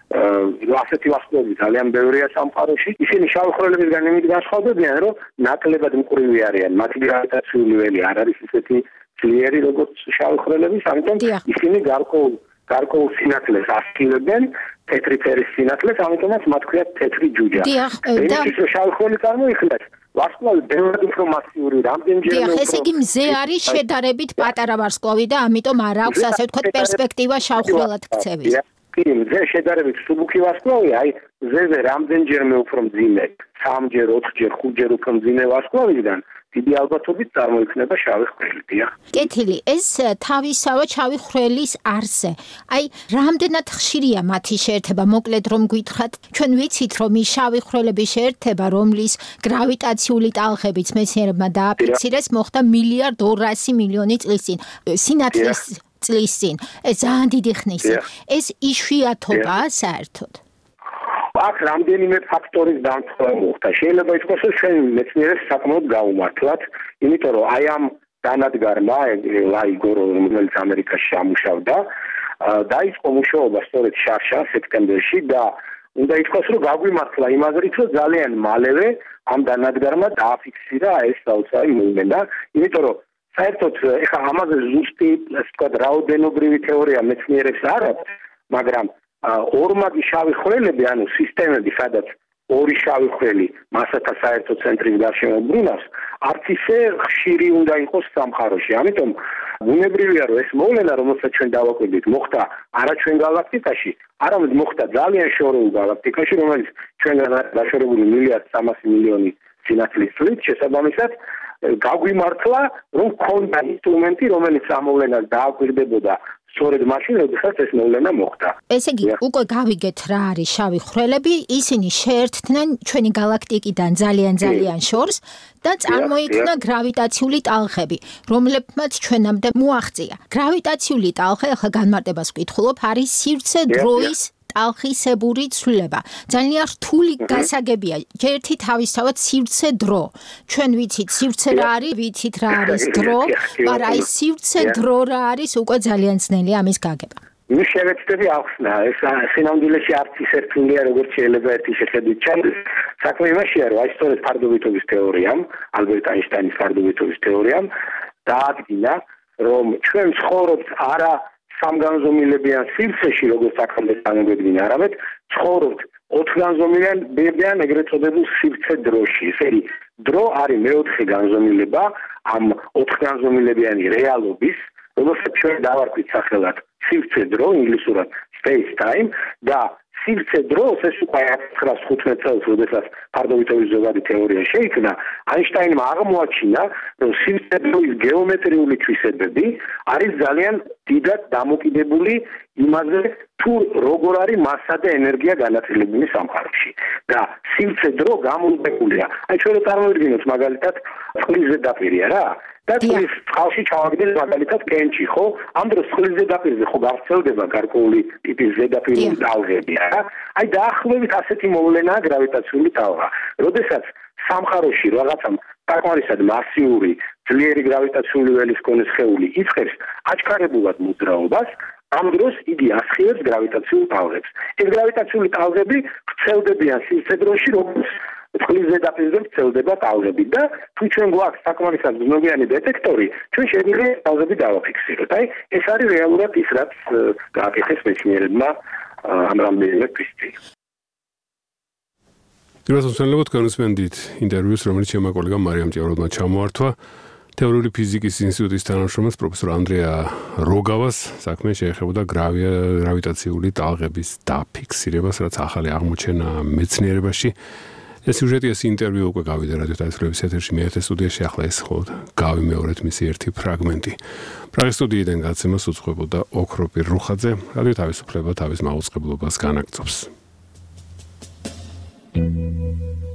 ასეთი ვარსკვლავები ძალიან ბევრია სამყაროში. ისინი შავი ხვრელებისგან იმით განსხვავდებიან, რომ ნაკლებად მკვრივი არიან, მათი გრავიტაციული ველი არ არის ისეთი ძლიერი როგორც შავი ხვრელების, ამიტომ ისინი გარკვეულ სინათლეს ასქილებენ, თეთრი ფერის სინათლეს, ამიტომაც მათ ქვიათ თეთრი ჯუჯა. იმისთვის რომ შავი ხვრელი წარმოიქმნას, ვარსკვლავი ბევრად უფრო მასიური, რამდენჯერმე უფრო. ესე იგი მზე არის შედარებით პატარა ვარსკვლავი და ამიტომ არ აქვს ასე ვთქვათ პერსპექტივა შავ ხვრელად ქცევის. კი, მზე შედარებით სუბუქი ვარსკვლავი, აი მზეზე რამდენჯერმე უფრო მძიმე, 3-ჯერ, 4-ჯერ, 5-ჯერ უფრო მძიმე ვარსკვლავიდან დიდი ალბათობით წარმოიქმნება შავი ხვრელი. კეთილი, ეს თავისავად შავი ხვრელის არსზე. აი, რამდენად ხშირია მათი შეერთება, მოკლედ რომ გითხრათ, ჩვენ ვიცით, რომ ის შავი ხვრელების შეერთება, რომლის გრავიტაციული ტალღებიც მეცნიერებმა დააფიქსირეს, მოხდა 1,2 წლის წინ. სინათლის წლის წინ. ეს ძალიან დიდი ხნისია. ეს იშვიათობაა საერთოდ. აქ რამდენიმე ფაქტორის დამცველი მოხდა. შეიძლება ითქვას, რომ ჩვენ მეცნიერებს საკმაოდ გაუმართლათ, იმიტომ რომ აი ამ დანადგარმა, ლაიგორო, რომელიც ამერიკაში ამუშავდა, დაიწყო მუშაობა სწორედ შარშა სექტემბერში და უნდა ითქვას, რომ გაგვიმართლა იმაზრით, რომ ძალიან მალევე ამ დანადგარმა დააფიქსირა ეს საოცარი მოვლენა, იმიტომ რომ საერთოდ ეხლა ამაზე ზუსტი, ასე ვთქვათ, რაოდენობრივი თეორია მეცნიერებს არ აქვს, მაგრამ ორმაგი შავი ხვრელები, ანუ სისტემები, სადაც ორი შავი ხვრელი მასათა საერთო ცენტრის გარშემო ბრუნავს, არც ისე ხშირი უნდა იყოს სამყაროში. ამიტომ ბუნებრივია, რომ ეს მოვლენა, რომელსაც ჩვენ დავაკვირდით, მოხდა არა ჩვენ გალაქტიკაში, არამედ მოხდა ძალიან შორეულ გალაქტიკაში, რომელიც ჩვენგან დაშორებული 1,300,000,000 სინათლის წლით, შესაბამისად გაგვიმართლა, რომ ქონდა ინსტრუმენტი, რომელიც ამ მოვლენას დააკვირდებოდა სწორედ მაშინ, როდესაც ეს მოვლენა მოხდა. ესე იგი, უკვე გავიგეთ რა არის შავი ხვრელები, ისინი შეერთდნენ ჩვენი galaktikიდან ძალიან შორს და წარმოიქმნა გრავიტაციული ტალღები, რომლებმაც ჩვენამდე მოაღწია. გრავიტაციული ტალღი, ახლა განმარტებას ვკითხულობ, არის სივრცე-დროის ტალღისებური ცვლილება. ძალიან რთული გასაგებია. ერთი თავისთავად სივრცე-დრო. ჩვენ ვიცით სივრცე რა არის, ვიცით რა არის დრო, მაგრამ აი სივრცე-დრო რა არის, უკვე ძალიან ძნელია ამის გაგება. მის შევეცდები ახსნა, ეს სინამდვილეში არც ისე რთულია, როგორც შეიძლება ერთი შეხედვით ჩანდეს. საქმე იმაშია, რომ აი სწორედ ფარდობითობის თეორიამ, ალბერტ აინშტაინის ფარდობითობის თეორიამ დაადგინა, რომ ჩვენ ცხოვრობთ არა სამგანზომილებიან სივრცეში, როგორც აქამდე წარმოგვედგინა, არამედ ცხოვრობთ 4-განზომილიან ბებიან ეგრეთ წოდებულ სივრცე-დროში. ესე იგი, დრო არის მეოთხე განზომილება ამ 4-განზომილებიანი რეალობის, რომელსაც ჩვენ დავარქვით სახელად სივრცე-დრო, ინგლისურად space time და სივრცე-დროს ეს უკვე 1915 წელს, როდესაც ფარდობითობის ზოგადი თეორია შეიქმნა, აინშტაინმა აღმოაჩინა, რომ სივრცე-დროის გეომეტრიული თვისებები არის ძალიან დიდად დამოკიდებული იმაზე, თუ როგორ არის მასა და ენერგია განაწილებული სამყაროში. და სივრცე-დრო გამოუყენებულია. აი ჩვენ წარმოვიდგინოთ მაგალითად წყლის ზედაპირია რა. და წყალში ჩავაგდეთ მაგალითად კენჭი, ხო? ამ დროს წყლის ზედაპირზე ხო გავრცელდება გარკვეული ტიპის ზედაპირული ტალღები, რა? აი დაახლოებით ასეთი მოვლენაა გრავიტაციული ტალღა. როდესაც სამყაროში რაღაცამ საკმარისად მასიური, ძლიერი გრავიტაციული ველის მქონე სხეული იწყებს აჩქარებულად მოძრაობას, ამ დროს იგი ასხივებს გრავიტაციულ ტალღებს. ეს გრავიტაციული ტალღები ვრცელდებიან სივრცე-დროში, როგორც წყლის ზედაპირზე ვრცელდება ტალღები და თუ ჩვენ გვაქვს საკმარისად ზნობიანი დეტექტორი, ჩვენ შეგვიძლია ტალღები დავაფიქსიროთ. აი, ეს არის რეალურად ის, რაც გააკეთეს მეცნიერებმა ამ რამდენიმე თვის წინ. გასასვლელად განსვენდით ინტერვიუს, რომელიც ჩემმა კოლეგამ მარიამ ჭიაუროვმა ჩამოართვა. თეორიული ფიზიკის ინსტიტუტის თანამშრომელს პროფესორ ანდრეა როგავას საქმე შეეხებოდა გრავიტაციული ტალღების დაფიქსირებას, რაც ახალი აღმოჩენა მეცნიერებაში. ეს სიუჟეტი, ეს ინტერვიუ უკვე გავიდა რადიო თავისუფლების ეთერში, მე ერთ სტუდიაში, ახლა ეს ხო გავიმეორეთ მისი ერთი ფრაგმენტი. პრაღის სტუდიიდან გაცემას უძღვებოდა ოქროპირ რუხაძე, რადიო თავისუფლება თავის მაუწყებლობას განაგრძობს.